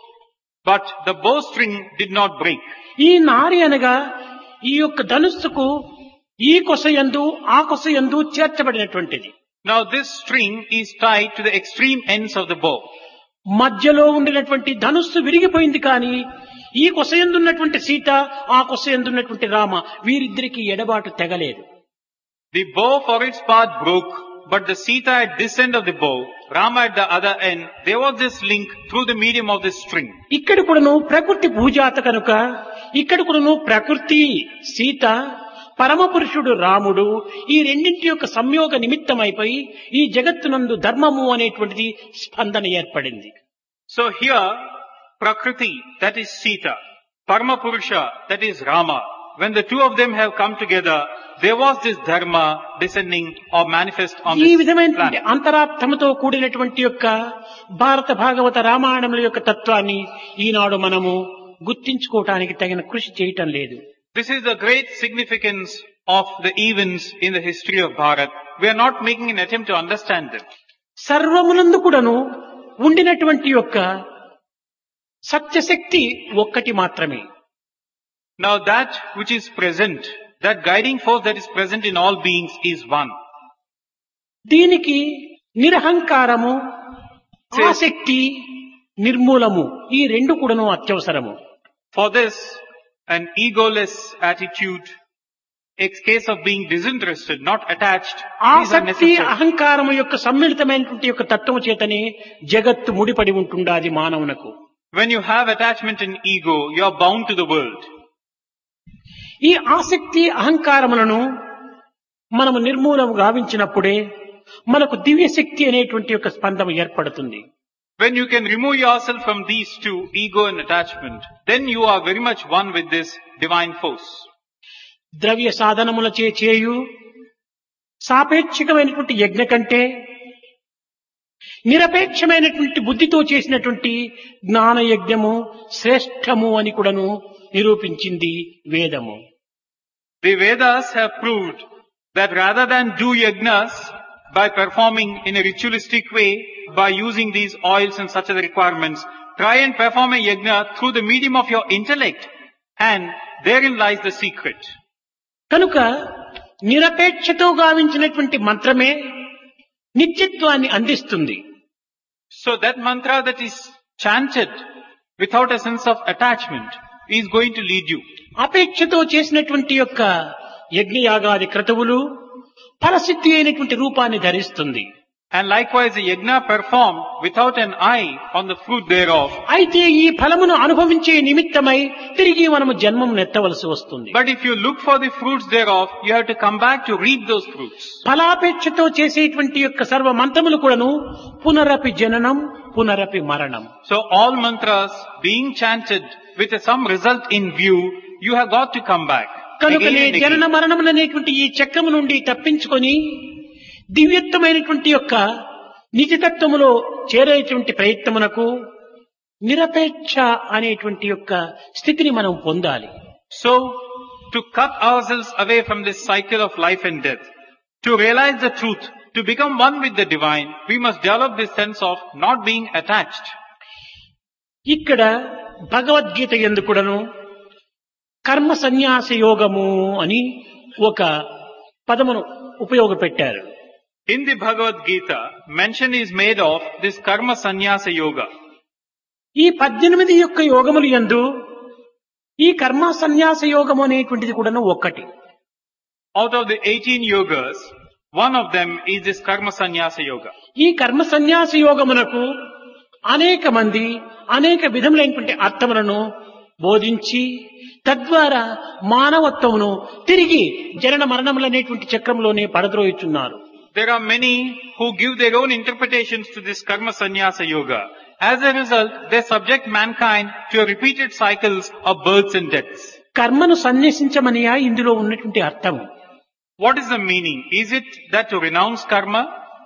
but the bowstring did not break. ఈ నారి అనగా ఈ యొక్క ధనుస్సుకు ఈ కొసయందు ఆ కొసయందు చేర్చబడినటువంటిది. Now this string is tied to the extreme ends of the bow. మధ్యలో ఉండినటువంటి ధనుస్సు విరిగిపోయింది కానీ ఈ కొసయందున్నటువంటి సీత ఆ కొసయందున్నటువంటి రామ వీరిద్దరికి ఎడబాటు తెగలేదు. The bow for its part broke, but the Sita at this end of the bow, Rama at the other end, there was this link through the medium of this string. ఇక్కడ కూడాను ప్రకృతి భూజాత కనుక ఇక్కడ కూడాను ప్రకృతి సీత పరమపురుషుడు రాముడు ఈ రెండింటి యొక్క సంయోగ నిమిత్తమైపోయి ఈ జగత్తునందు ధర్మము అనేటువంటిది స్పందన ఏర్పడింది. So here, Prakriti, that is Sita, Paramapurusha, that is Rama, when the two of them have come together, there was this dharma descending or manifest on ఈ this విధమైనటువంటి planet. అంతరార్థముతో కూడినటువంటి యొక్క భారత భాగవత రామాయణముల యొక్క తత్వాన్ని ఈనాడు మనము గుర్తించుకోవటానికి తగిన కృషి చేయటం లేదు. This is the great significance of the events in the history of Bharat. We are not making an attempt to understand them. సర్వమునందు కూడాను ఉండినటువంటి యొక్క సత్యశక్తి ఒక్కటి మాత్రమే. Now that which is present, that guiding force that is present in all beings is one. దీనికి నిరహంకారము ఆసక్తి నిర్మూలము ఈ రెండు కూడాను అత్యవసరము. For this, an egoless attitude, a case of being disinterested, not attached, these are ఆసక్తి necessary. అహంకారము యొక్క సమ్మిళితమైనటువంటి యొక్క తత్వము చేతనే జగత్తు ముడిపడి ఉంటుండాది మానవునకు. When you have attachment in ego, you are bound to the world. ఈ ఆసక్తి అహంకారములను మనము నిర్మూలము గావించినప్పుడే మనకు దివ్య శక్తి అనేటువంటి యొక్క స్పందన ఏర్పడుతుంది. When you can remove yourself from these two, ego and attachment, then you are very much one with this divine force. ద్రవ్య సాధనములచే చేయు సాపేక్షికమైనటువంటి యజ్ఞ కంటే నిరపేక్షమైనటువంటి బుద్ధితో చేసినటువంటి జ్ఞాన యజ్ఞము శ్రేష్టము అని కూడాను నిరూపించింది వేదము. The Vedas have proved that rather than do yajnas by performing in a ritualistic way, by using these oils and such other requirements, try and perform a yajna through the medium of your intellect, and therein lies the secret. కనుక నిరపేక్షతో గావించినటువంటి మంత్రమే నిత్యత్వాన్ని అందిస్తుంది. So that mantra that is chanted without a sense of attachment is going to lead you. అపేక్షతో చేసినటువంటి యొక్క యజ్ఞయాగాది క్రతువులు ఫలసిద్ధి అయినటువంటి రూపాన్ని ధరిస్తుంది. And likewise the yajna performed without an eye on the fruit thereof. అయితే ఈ ఫలమును అనుభవించే నిమిత్తమై తిరిగి మనము జన్మం నెత్తవలసి వస్తుంది. But if you look for the fruits thereof, you have to come back to reap those fruits. ఫలాపేక్షతో చేసేటువంటి యొక్క సర్వ మంత్రములు కూడాను పునరపి జననం పునరపి మరణం. So all mantras being chanted with some result in view, you have got to come back. కనుకనే Again and జనన again. మరణములనేటువంటి ఈ చక్రము నుండి తప్పించుకొని దివ్యత్వమైనటువంటి యొక్క నిజతత్వములో చేరేటువంటి ప్రయత్నమునకు నిరపేక్ష అనేటువంటి యొక్క స్థితిని మనం పొందాలి. So, to cut ourselves away from this cycle of life and death, to realize the truth, to become one with the divine, we must develop this sense of not being attached. ఇక్కడ భగవద్గీత యందు కూడాను కర్మ సన్యాస యోగము అని ఒక పదమును ఉపయోగపెట్టారు. In the Bhagavad Gita, mention is made of this karma sannyasa yoga. ఈ 18 యొక్క యోగములు యందు ఈ కర్మ సన్యాస యోగము అనేటువంటిది కూడాను ఒక్కటి. Out of the 18 yogas, one of them is this karma sannyasa yoga. ఈ కర్మ సన్యాస యోగమునకు అనేక మంది అనేక విధములైనటువంటి అర్థములను బోధించి తద్వారా మానవత్వమును తిరిగి జనన మరణములనేటువంటి చక్రంలోనే పడద్రోయుచున్నారు. There are many who give their own interpretations to this karma sannyasa yoga. As a result, they subject mankind to a repeated cycles of births and deaths. కర్మను సన్యసించమనియా ఇందులో ఉన్నటువంటి అర్థము. What is the meaning? Is it that to renounce karma?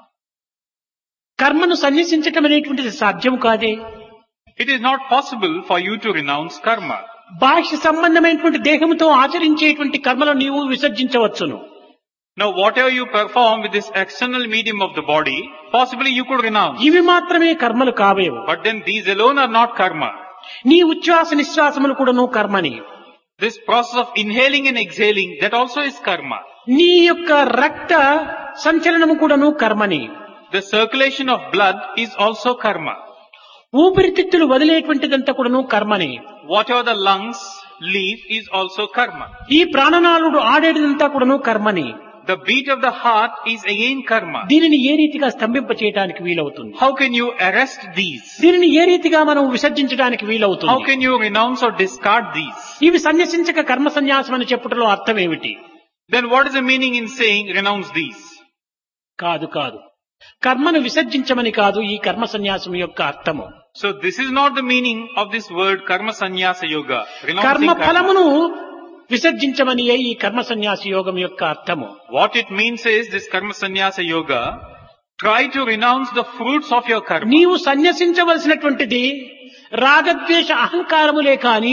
కర్మను సన్యసించటం అనేటువంటిది సాధ్యం కాదే. It is not possible for you to renounce karma. బాహ్య సంబంధమైనటువంటి దేహముతో ఆచరించేటువంటి కర్మలను నీవు విసర్జించవచ్చును. Now whatever you perform with this external medium of the body, possibly you could renounce. ఇవి మాత్రమే కర్మలు కావేవు. But then these alone are not karma. నీ ఉచ్ఛ్వాస నిశ్వాసములు కూడాను కర్మని. This process of inhaling and exhaling, that also is karma. నీ యొక్క రక్త సంచలనము కూడాను కర్మని. The circulation of blood is also karma. ఊపిరితిత్తులు వదిలేటువంటిదంతా కూడాను కర్మని. Whatever the lungs leave is also karma. ఈ ప్రాణనాళుడు ఆడేటిదంతా కూడాను కర్మని. The beat of the heart is again karma. దీనిని ఏ రీతిగా స్తంభింప చేయడానికి వీలవుతుంది? How can you arrest these? దీనిని ఏ రీతిగా మనం విసర్జించడానికి How వీలవుతుంది? can you renounce or discard these? ఇవి సన్యసించక కర్మ సన్యాసం అని చెప్పుటలో అర్థం ఏమిటి? Then what is the meaning in saying renounce these? కాదు కాదు, కర్మను విసర్జించమని కాదు ఈ కర్మ సన్యాసం యొక్క అర్థము. So this is not the meaning of this word karma sannyasa yoga. కర్మ Renouncing karma. ఫలమును విసర్జించమని ఈ కర్మ సన్యాస యోగం యొక్క అర్థము. What it means is this karma sannyasa yoga, try to renounce the fruits of your karma. నీవు సన్యసించవలసినటువంటిది రాగద్వేష అహంకారములే కాని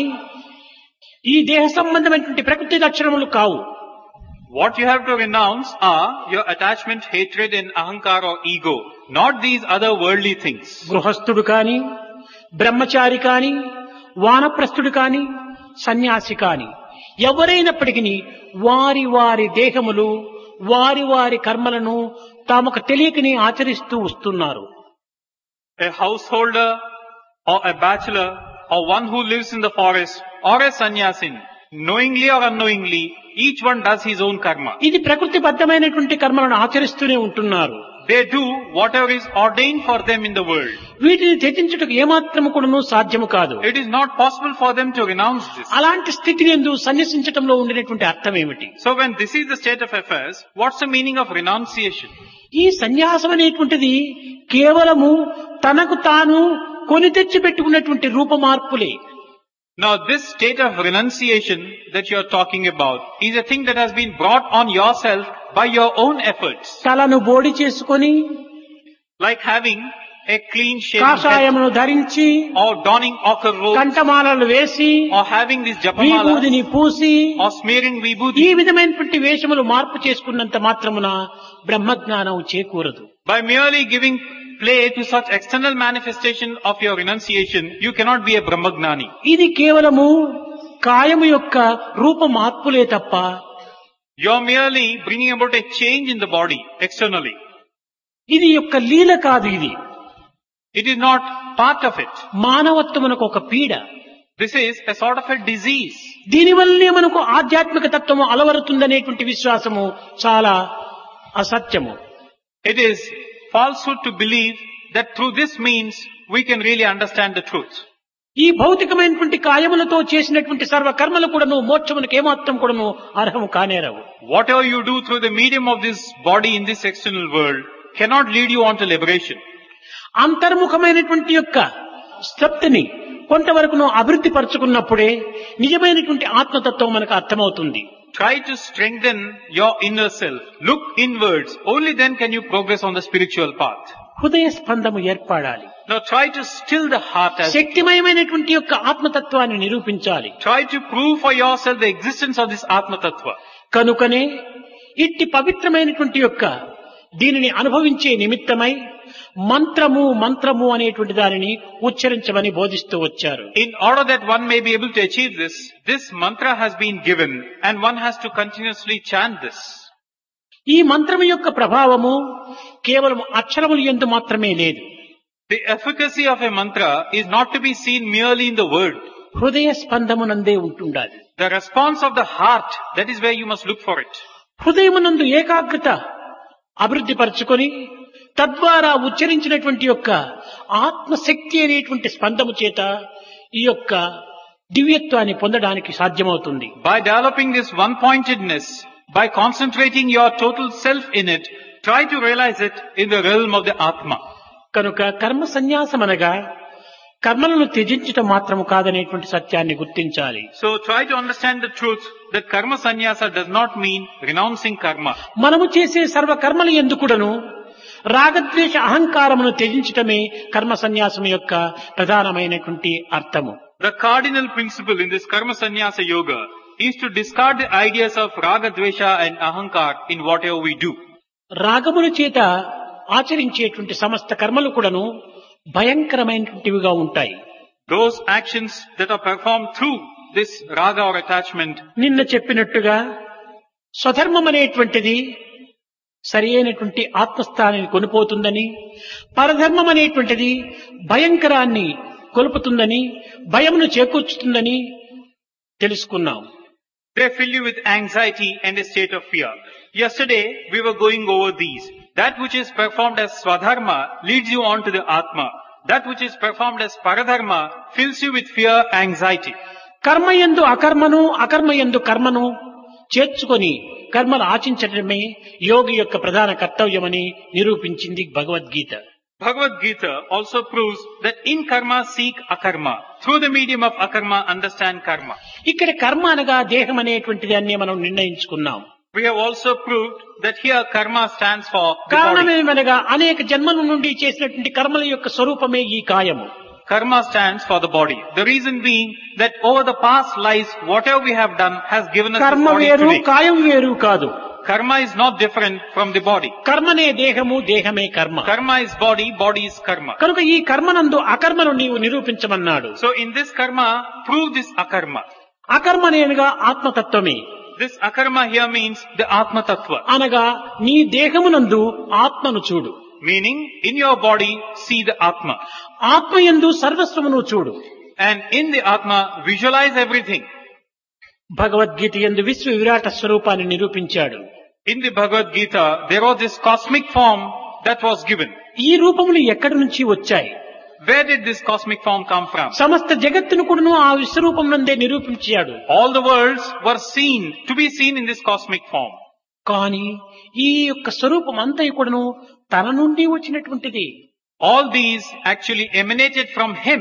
ఈ దేహ సంబంధమైనటువంటి ప్రకృతి లక్షణములు కావు. What you have to renounce are your attachment, hatred and ahankar or ego, not these other worldly things. గృహస్థుడు కాని, బ్రహ్మచారి కాని, వానప్రస్థుడు కాని, సన్యాసి కాని ఎవరైనప్పటికీ వారి వారి దేహములు వారి వారి కర్మలను తామకు తెలియకని ఆచరిస్తూ వస్తున్నారు. A householder or a bachelor or one who lives in the forest or a sannyasin, knowingly or unknowingly, each one does his own karma. ఇది ప్రకృతి బద్ధమైనటువంటి కర్మలను ఆచరిస్తూనే ఉంటున్నారు. They do whatever is ordained for them in the world. వీటిని త్యజించుటకు ఏమాత్రము కూడాను సాధ్యము కాదు. It is not possible for them to renounce this. అలాంటి స్థితిని యందు సన్యసించటంలో ఉండినటువంటి అర్థం ఏమిటి? So when this is the state of affairs, what's the meaning of renunciation? ఈ సన్యాసం అనేటువంటిది కేవలము తనకు తాను కొని తెచ్చి పెట్టుకున్నటువంటి రూప మార్పులే. Now this state of renunciation that you are talking about is a thing that has been brought on yourself by your own efforts. తలను బోడి చేసుకొని like having a clean shaven head, కాషాయమును ధరించి or donning ochre robes, కంఠమాలలు వేసి or having these japamalas, విభూతిని పూసి or smearing ఈ vibhuti. విధమైనటువంటి వేషములు మార్పు చేసుకున్నంత మాత్రమున బ్రహ్మజ్ఞానం చేకూరదు. By merely giving play to such external manifestation of your renunciation, you cannot be a Brahmagnani. ఇది కేవలము కాయము యొక్క రూప మార్పులే తప్ప You are merely bringing about a change in the body externally. ఇది యొక్క లీల కాదు. ఇది It is not part of it. మానవత్వమునకు ఒక పీడ. This is a sort of a disease. దీనివల్లనే మనకు ఆధ్యాత్మిక తత్వము అలవరుతుందనేటువంటి విశ్వాసము చాలా అసత్యము. It is falsehood to believe that through this means we can really understand the truth. ఈ భౌతికమైనటువంటి కాయములతో చేసినటువంటి సర్వ కర్మలు కూడాను మోక్షమునకు ఏమాత్రం కూడాను అర్హము కానేరవు. Whatever you do through the medium of this body in this external world cannot lead you on to liberation. అంతర్ముఖమైనటువంటి యొక్క స్తప్తిని కొంతవరకును అభివృద్ధి పరుచుకున్నప్పుడే నిజమైనటువంటి ఆత్మతత్వం మనకు అర్థమవుతుంది. Try to strengthen your inner self. Look inwards. Only then can you progress on the spiritual path. హృదయ స్పందము ఏర్పడాలి. Now try to still the heart as శక్తిమయమైనటువంటి యొక్క ఆత్మతత్వాన్ని నిరూపించాలి. try to prove for yourself the existence of this Atma Tattva. కనుకనే ఇట్టి పవిత్రమైనటువంటి యొక్క దీనిని అనుభవించే నిమిత్తమై మంత్రము మంత్రము అనేటువంటి దానిని ఉచ్చరించమని బోధిస్తూ వచ్చారు. In order that one may be able to achieve this, this mantra has been given and one has to continuously chant this. ఈ మంత్రము యొక్క ప్రభావము కేవలం అక్షరముల యందు మాత్రమే లేదు. The efficacy of a mantra is not to be seen merely in the word. హృదయ స్పందమునందే ఉంటుండాలి. The response of the heart, that is where you must look for it. హృదయమునందు ఏకాగ్రత అభివృద్ధి పరచుకొని తద్వారా ఉచ్చరించినటువంటి యొక్క ఆత్మశక్తి అనేటువంటి స్పందము చేత ఈ యొక్క దివ్యత్వాన్ని పొందడానికి సాధ్యమవుతుంది. By developing this one-pointedness, by concentrating your total self in it, try to realize it in the realm of the Atma. కనుక కర్మ సన్యాసమనగా కర్మలను త్యజించటం మాత్రము కాదనేటువంటి సత్యాన్ని గుర్తించాలి. So try to understand the truth that karma sannyasa does not mean renouncing karma. మనము చేసే సర్వ కర్మల యందు కూడాను రాగద్వేష అహంకారమును త్యజించటమే కర్మ సన్యాసం యొక్క ప్రధానమైనటువంటి అర్థము. The cardinal principle in this karma sannyasa yoga is to discard the ideas of raga, dvesha and ahankar in whatever we do. రాగముల చేత ఆచరించేటువంటి సమస్త కర్మలు కూడాను భయంకరమైనటువంటివిగా ఉంటాయి. Those actions that are performed through this raga or attachment, నిన్న చెప్పినట్టుగా స్వధర్మం అనేటువంటిది సరి అయినటువంటి ఆత్మస్థానాన్ని కొనిపోతుందని, పరధర్మం అనేటువంటిది భయంకరాన్ని కొలుపుతుందని, భయమును చేకూర్చుతుందని తెలుసుకున్నాం. they fill you with anxiety and a state of fear. Yesterday we were going over these. That which is performed as swadharma leads you on to the Atma. That which is performed as paradharma fills you with fear, anxiety. కర్మయందు అకర్మను, అకర్మయందు కర్మను చేర్చుకొని కర్మలు ఆచరించడమే యోగి యొక్క ప్రధాన కర్తవ్యమని నిరూపించింది Bhagavad Gita. Bhagavad Gita also proves that in karma seek akarma. Through the medium of akarma understand karma. ఇక్కడ కర్మ అనగా దేహం అనేటువంటి దాన్ని మనం నిర్ణయించుకున్నాం. We have also proved that here karma stands for the body. కారణమేమనగా అనేక జన్మల నుండి చేసినటువంటి కర్మల యొక్క స్వరూపమే ఈ కాయము. Karma stands for the body. The reason being that over the past lives, whatever we have done has given us కర్మ this body వేరు, today. కాయం వేరు కాదు. Karma is not different from the body. కర్మనే దేహము, దేహమే కర్మ. Karma is body, body is karma. కనుక ఈ కర్మనందు అకర్మను నీవు నిరూపించమన్నాడు. So in this karma, prove this akarma. అకర్మనేనుగా ఆత్మతత్వమే. This akarma here means the Atma Tattva. అనగా నీ దేహమునందు ఆత్మను చూడు, Meaning, in your body, see the Atma. ఆత్మయందు సర్వస్వమును చూడు. And in the Atma, visualize everything. Bhagavad Gita యందు విశ్వ విరాట స్వరూపాన్ని నిరూపించాడు. In the Bhagavad Gita, there was this cosmic form that was given. ఈ రూపములు ఎక్కడి నుంచి వచ్చాయి? Where did this cosmic form come from? సమస్త జగత్తును కూడాను ఆ విశ్వరూపం నందే నిరూపించాడు. All the worlds were seen, to be seen in this cosmic form. కానీ ఈ యొక్క స్వరూపం అంతా కూడాను తన నుండి వచ్చినటువంటిది. All these actually emanated from him.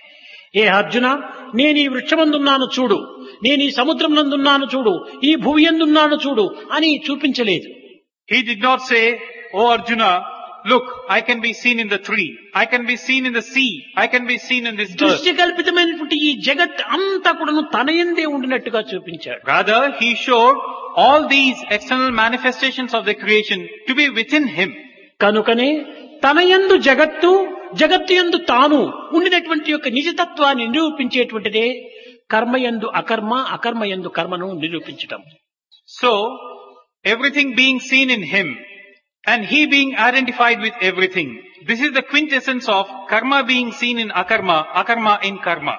ఏ అర్జున, నేను ఈ వృక్షమందున్నాను చూడు, నేను ఈ సముద్రం నందున్నాను చూడు, ఈ భూమి యందున్నాను చూడు అని చూపించలేదు. He did not say, "Oh Arjuna, look, I can be seen in the tree, I can be seen in the sea, I can be seen in this earth. దృశ్య కల్పితమైనటువంటి ఈ జగత్ అంతా కూడాను తన యందే ఉండినట్టుగా చూపించాడు. Rather, he showed all these external manifestations of the creation to be within him. కనుకనే తన యందు జగత్తు, జగత్తు యందు తాను ఉండినటువంటి యొక్క నిజతత్వాన్ని నిరూపించేటువంటిదే కర్మయందు అకర్మ, అకర్మయందు కర్మను నిరూపించటం. So, everything being seen in him and he being identified with everything. This is the quintessence of karma being seen in akarma, akarma in karma.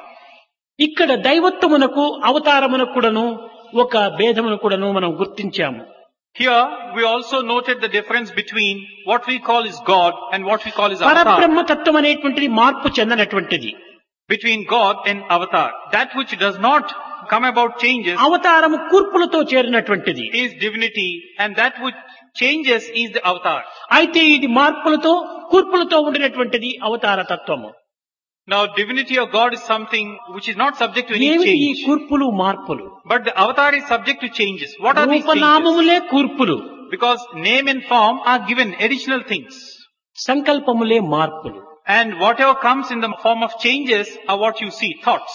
ఇక్కడ దైవత్వమునకు అవతారమునకు కూడాను ఒక భేదమును కూడాను మనం గుర్తించాము. Here we also noted the difference between what we call is God and what we call is avatar. పరబ్రహ్మ తత్వం అనేటువంటిది మార్పు చెందనటువంటిది. Between God and avatar. That which does not come about changes అవతారము కూర్పులతో చేరినటువంటిది. is divinity, and that which changes is the avatar. అయితే ఇది మార్పులతో కూర్పులతో ఉండినటువంటిది అవతార తత్వము. Now divinity of God is something which is not subject to any ఏమిటి ఈ change. కూర్పులు మార్పులు? But the avatar is subject to changes. What are these changes? రూపనామములే కూర్పులు, Because name and form are given additional things. సంకల్పములే మార్పులు. And whatever comes in the form of changes are what you see, thoughts.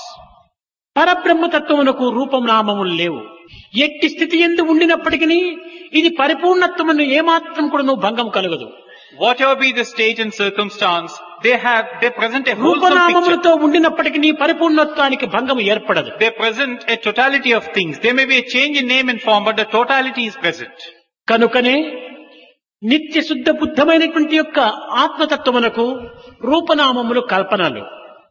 పరబ్రహ్మ తత్వమునకు రూపనామములు లేవు. ఎట్టి స్థితి ఎందు ఉండినప్పటికీ ఇది పరిపూర్ణత్వమును ఏమాత్రం కూడా భంగం కలగదు. Whatever be the state and circumstance, they present a wholesome picture. రూపనామములతో ఉండినప్పటికీ పరిపూర్ణత్వానికి భంగం ఏర్పడదు. They present a totality of things. There may be a change in name and form, but the totality is present. కనుకనే నిత్య శుద్ధ బుద్ధమైనటువంటి యొక్క ఆత్మతత్వమునకు రూపనామములు కల్పనలు.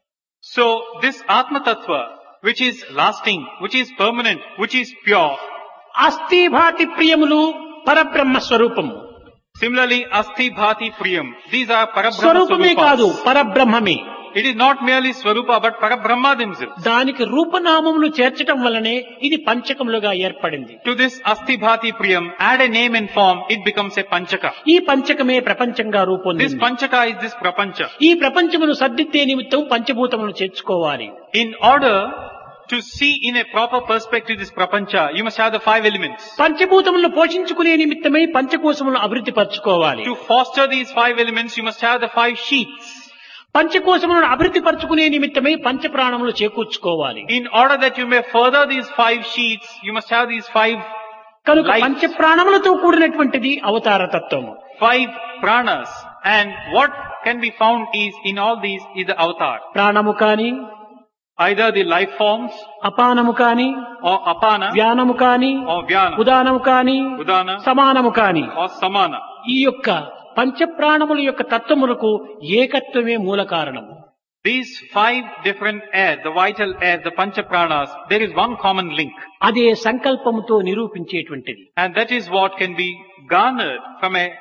So this Atma Tattva, which is lasting, which is permanent, which is pure. అస్థిభాతి ప్రియములు పరబ్రహ్మ స్వరూపము. Similarly, Asti Bhati Priyam. These are Parabrahma స్వరూపమే కాదు, Swarupas. పరబ్రహ్మమే. It is not merely Swarupa, but Parabrahma themselves. దానికి రూపనామములు చేర్చటం వల్లనే ఇది పంచకములుగా ఏర్పడింది. To this Asti Bhati Priyam, add a name and form, it becomes a Panchaka. ఈ పంచకమే ప్రపంచంగా This రూపొందింది. Panchaka is this Prapancha. ఈ ప్రపంచమును సర్దిద్దే నిమిత్తం పంచభూతములు చేర్చుకోవాలి. In order to see in a proper perspective this Prapancha, you must have the 5 elements. పంచభూతములను పోషించుకునే నిమిత్తమై పంచకోశములను అభివృద్ధి పరచుకోవాలి. To foster these 5 elements, you must have the 5 sheaths. పంచకోశములను అభివృద్ధి పరచుకునే నిమిత్తమై పంచప్రాణములు చేకూర్చుకోవాలి. In order that you may further these 5 sheaths, you must have these 5 కనుక lights, పంచప్రాణములతో కూడినటువంటిది అవతార తత్వము. 5 pranas. And what can be found is, in all these, is the avatar. ప్రాణము కాని, Either the life forms, అపానము కాని, or apana, వ్యానము కాని, or vyana, ఉదానము కాని, udana, సమానము కాని, or samana. ఈ యొక్క పంచప్రాణముల యొక్క తత్వములకు ఏకత్వమే మూల కారణము. These 5 different airs, the vital airs, the pancha pranas, there is one common link. అదే సంకల్పముతో నిరూపించేటువంటిది. And that is what can be garnered from a,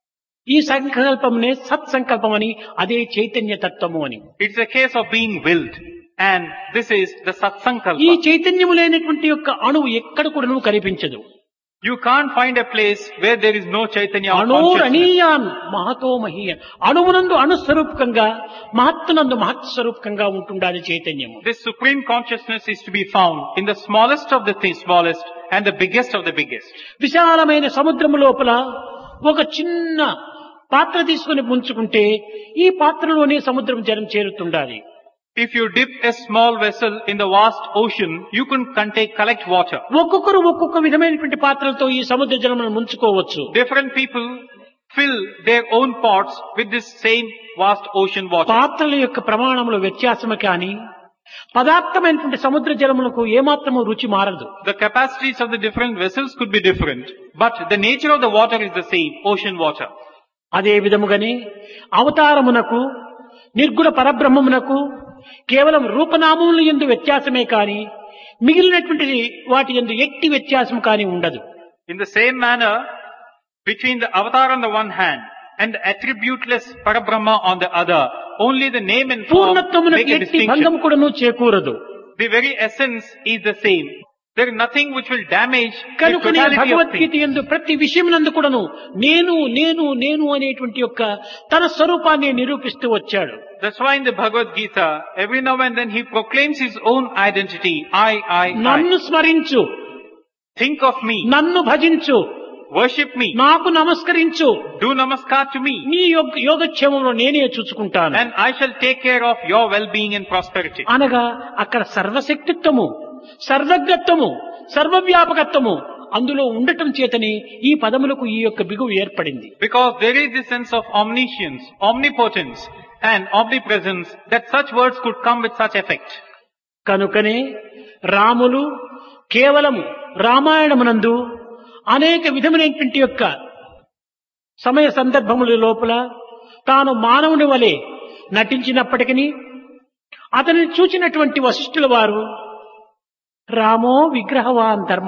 ఈ సంకల్పమునే సత్సంకల్పమని, అదే చైతన్య తత్వము అని. it's a case of being willed. And this is the ఈ satsankalpa. చైతన్యము లేనటువంటి యొక్క అణువు ఎక్కడ కూడా నువ్వు కనిపించదు. You can't find a place where there is no Chaitanya or consciousness. అణోరణీయాన్ Mahato మహీయన్. అణువునందు అణుస్వరూపకంగా, మహత్తునందు మహత్స్వరూపకంగా ఉంటుండాలి చైతన్యము. This supreme consciousness is to be found in the smallest of the smallest and the biggest of the biggest. విశాలమైన సముద్రము లోపల ఒక చిన్న పాత్ర తీసుకుని ముంచుకుంటే ఈ పాత్రలోనే సముద్రం జలం చేరుతుండాలి. If you dip a small vessel in the vast ocean, you can collect water. ఒక్కొక్కరు ఒక్కొక్క విధమైనటువంటి పాత్రలతో ఈ సముద్ర జలమును ముంచుకోవచ్చు. Different people fill their own pots with this same vast ocean water. పాత్రల యొక్క ప్రమాణముల వ్యత్యాసము కానీ పదార్థమైనటువంటి సముద్ర జలములకు ఏమాత్రము రుచి మారదు. The capacities of the different vessels could be different, but the nature of the water is the same, ocean water. అదే విధముగానే అవతారమునకు, నిర్గుణ పరబ్రహ్మమునకు కేవలం రూపనామముల యందు వ్యత్యాసమే కాని మిగిలినటువంటి వాటి యందు ఎట్టి వ్యత్యాసం కాని ఉండదు. In the same manner, between the avatar on the one hand and the attributeless Parabrahma on the other, only the name and form పూర్ణత్వమునకు make a ఎట్టి భంగం distinction. కూడాను చేకూరదు. The very essence is the same. There is nothing which will damage the కనుకనే totality of భగవద్గీత things. యందు ప్రతి విషయమునందు కూడాను నేను నేను నేను అనేటువంటి యొక్క తన స్వరూపాన్ని నిరూపిస్తూ వచ్చాడు. That's why in the Bhagavad Gita, every now and then he proclaims his own identity. I. నన్ను స్మరించు, Think of me. నన్ను భజించు, worship me, నాకు నమస్కరించు, do namaskar to me, నీ యోగక్షేమంలో నేనే చూసుకుంటాను and I shall take care of your well-being and prosperity. అనగా అక్కడ సర్వశక్తిత్వము, సర్వజ్ఞత్వము, సర్వవ్యాపకత్వము అందులో ఉండటం చేతని ఈ పదములకు ఈ యొక్క బిగువు ఏర్పడింది. Because there is this sense of omniscience, omnipotence and omnipresence that such words could come with such effect. కనుకనే రాములు కేవలము రామాయణమునందు అనేక విధమైనటువంటి యొక్క సమయ సందర్భముల లోపల తాను మానవుని వలె నటించినప్పటికీ అతనిని చూచినటువంటి వశిష్ఠుల వారు రామో విగ్రహవాన్ ధర్మ,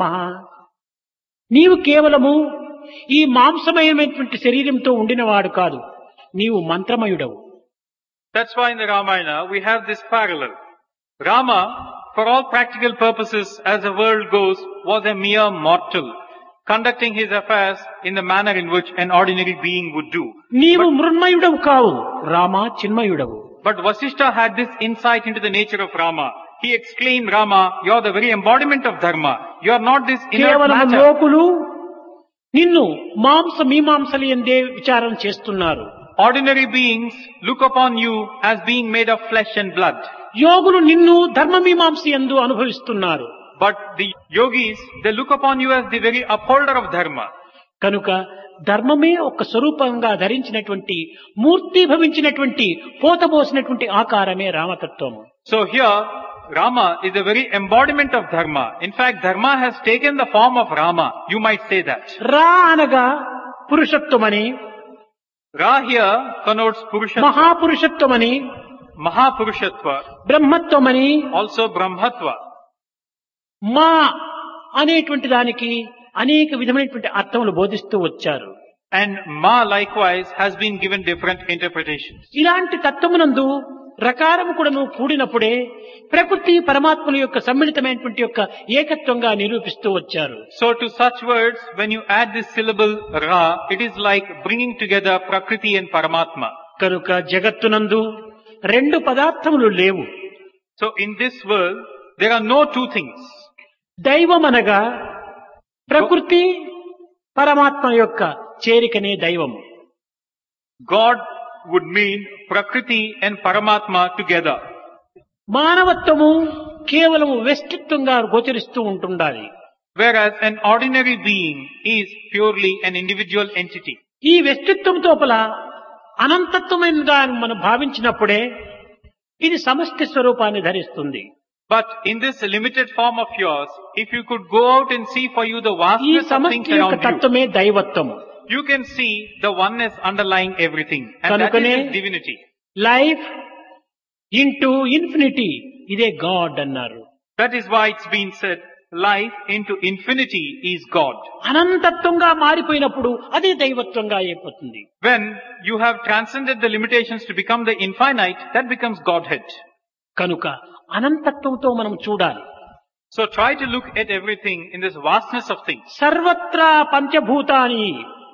నీవు కేవలము ఈ మాంసమయమైనటువంటి శరీరంతో ఉండినవాడు కాదు, నీవు మంత్రమయుడవు. That's why in the Ramayana we have this parallel. Rama, for all practical purposes as the world goes, was a mere mortal, conducting his affairs in the manner in which an ordinary being would do. నీవు మృన్మయుడవు కావు, Rama చిన్మయుడవు. But Vasishtha had this insight into the nature of Rama. He exclaimed, Rama, you are the very embodiment of Dharma. You are not this inert కేవలం matter. లోకులు నిన్ను మీమాంసలు ఎందే విచారం చేస్తున్నారు. Ordinary beings look upon you as being made of flesh and blood. యోగులు నిన్ను ధర్మమీమాంస యందు అనుభవిస్తున్నారు. But the yogis, they look upon you as the very upholder of Dharma. కనుక ధర్మమే ఒక స్వరూపంగా ధరించినటువంటి మూర్తి భవించినటువంటి పోతబోసినటువంటి ఆకారమే రామతత్వము. So here, Rama is the very embodiment of Dharma. In fact, Dharma has taken the form of Rama. You might say that. రా అనగా పురుషత్వమని, Ra here connotes Purushatva, మహాపురుషత్వమని, Mahapurushatva, బ్రహ్మత్వమని, also Brahmatva. మా అనేటువంటి దానికి అనేక విధమైనటువంటి అర్థములు బోధిస్తూ వచ్చారు. And Ma likewise has been given different interpretations. ఇలాంటి తత్వమునందు రకారము కూడాను కూడినప్పుడే ప్రకృతి పరమాత్మల యొక్క సమ్మిళితమైనటువంటి యొక్క ఏకత్వంగా నిరూపిస్తూ వచ్చారు. So to such words, when you add this syllable Ra, it is like bringing together Prakriti and Paramatma. కనుక జగత్తునందు రెండు పదార్థములు లేవు. So in this world, there are no two things. దైవం అనగా ప్రకృతి పరమాత్మ యొక్క చేరికనే దైవము. God would mean Prakriti and Paramatma together. మానవత్వము కేవలము వ్యష్టిత్వంగా గోచరిస్తూ ఉంటుండాలి. Whereas an ordinary being is purely an individual entity. ఈ వ్యష్టిత్వం తోపల అనంతత్వమైనగా మనం భావించినప్పుడే ఇది సమష్టి స్వరూపాన్ని ధరిస్తుంది. But in this limited form of yours, if you could go out and see for you the ఈ vastness of things సమష్టి యొక్క around you, తత్వమే దైవత్వము. you can see the oneness underlying everything. And that కనుకనే is His divinity. Life into infinity ఇదే గాడ్ అన్నారు. That is why it's been said, life into infinity is God. అనంతత్వంగా మారిపోయినప్పుడు అదే దైవత్వంగా అయిపోతుంది. When you have transcended the limitations to become the infinite, that becomes Godhead. కనుక అనంతత్వంతో మనం చూడాలి. So try to look at everything in this vastness of things. సర్వత్రా పంచభూతాని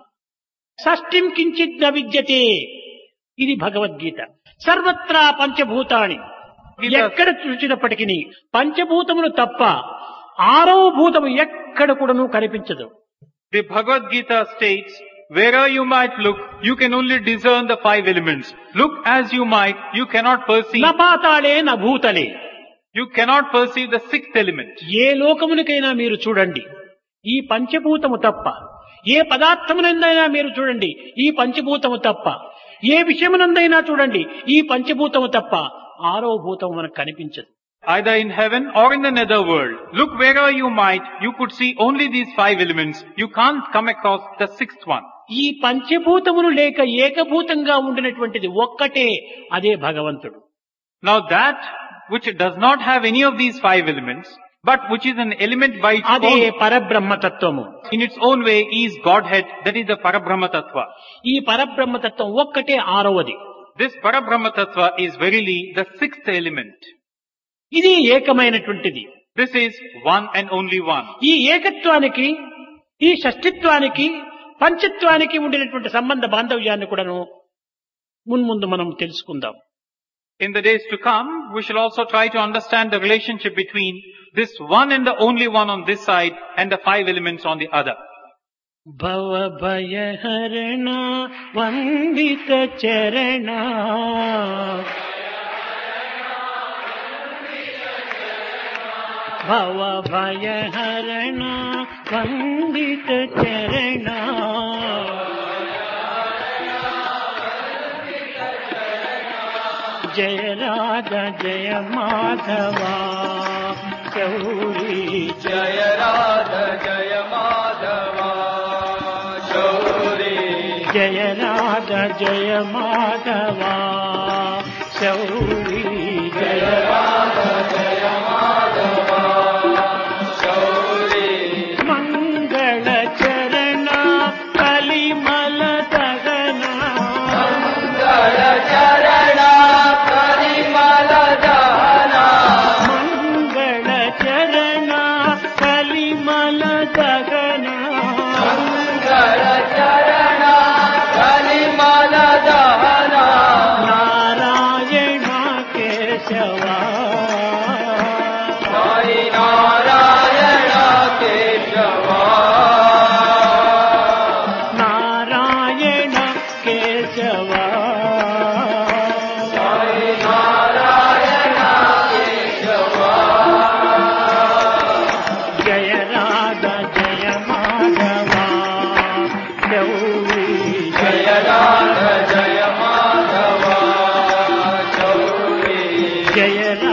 షష్ఠిం కించిత్ న విద్యతే, ఇది భగవద్గీత. సర్వత్రా పంచభూతాని, ఎక్కడ చూసినప్పటికీ పంచభూతములు తప్ప ఆరో భూతము ఎక్కడ కూడాను కనిపించదు. The Bhagavad Gita states, wherever you might look, you can only discern the five elements. Look as you might, you cannot perceive. న పాతాళే న భూతలే, You cannot perceive the sixth element. ఏ లోకమునికైనా మీరు చూడండి, ఈ పంచభూతము తప్ప, ఏ పదార్థమునందైనా మీరు చూడండి, ఈ పంచభూతము తప్ప, ఏ విషయమునందైనా చూడండి, ఈ పంచభూతము తప్ప ఆరో భూతము మనకు కనిపించదు. Either in heaven or in the netherworld. Look wherever you might, you could see only these five elements. You can't come across the sixth one. ఈ పంచభూతములు లేక ఏకభూతంగా ఉండినటువంటిది ఒక్కటే, అదే భగవంతుడు. Now that which does not have any of these five elements, but which is an element by its అదే own, పరబ్రహ్మతత్వము. in its own way is Godhead, that is the Parabrahma Tattva. ఈ పరబ్రహ్మతత్వం ఒక్కటే ఆరవది. This Parabrahma Tattva is verily the sixth element. ఇది ఏకమైనటువంటిది. This is one and only one. ఈ ఏకత్వానికి, ఈ షష్ఠిత్వానికి, పంచత్వానికి ఉండినటువంటి సంబంధ బాంధవ్యాన్ని కూడాను మున్ముందు మనం తెలుసుకుందాం. In the days to come, we shall also try to understand the relationship between this one and the only one on this side and the five elements on the other. భవ భయహరణ వందిత చరణ భవ భయహరణ వందిత చరణ జయ రాధ జయ మాధవా శౌరీ జయ రాధ జయ మాధవా శౌరీ జయ రాధ జయ మాధవా శౌరీ జయ రాధ జయ మాధవా శౌరీ మంగళ చరణ కలిమల దగన మంగళ చరణ పరిమళ దహన మంగళ చరణ కలిమల దగన మంగళ చరణ పరిమళ దహన నారాయణ కేశవా సాయి నారాయణ కేశవా నారాయణ కేశవా సాయి నారాయణ కేశవా జయ రాధ జయ మాధవా శౌరీ జయ రాధ జయ మాధవా శౌరీ జయ రాధ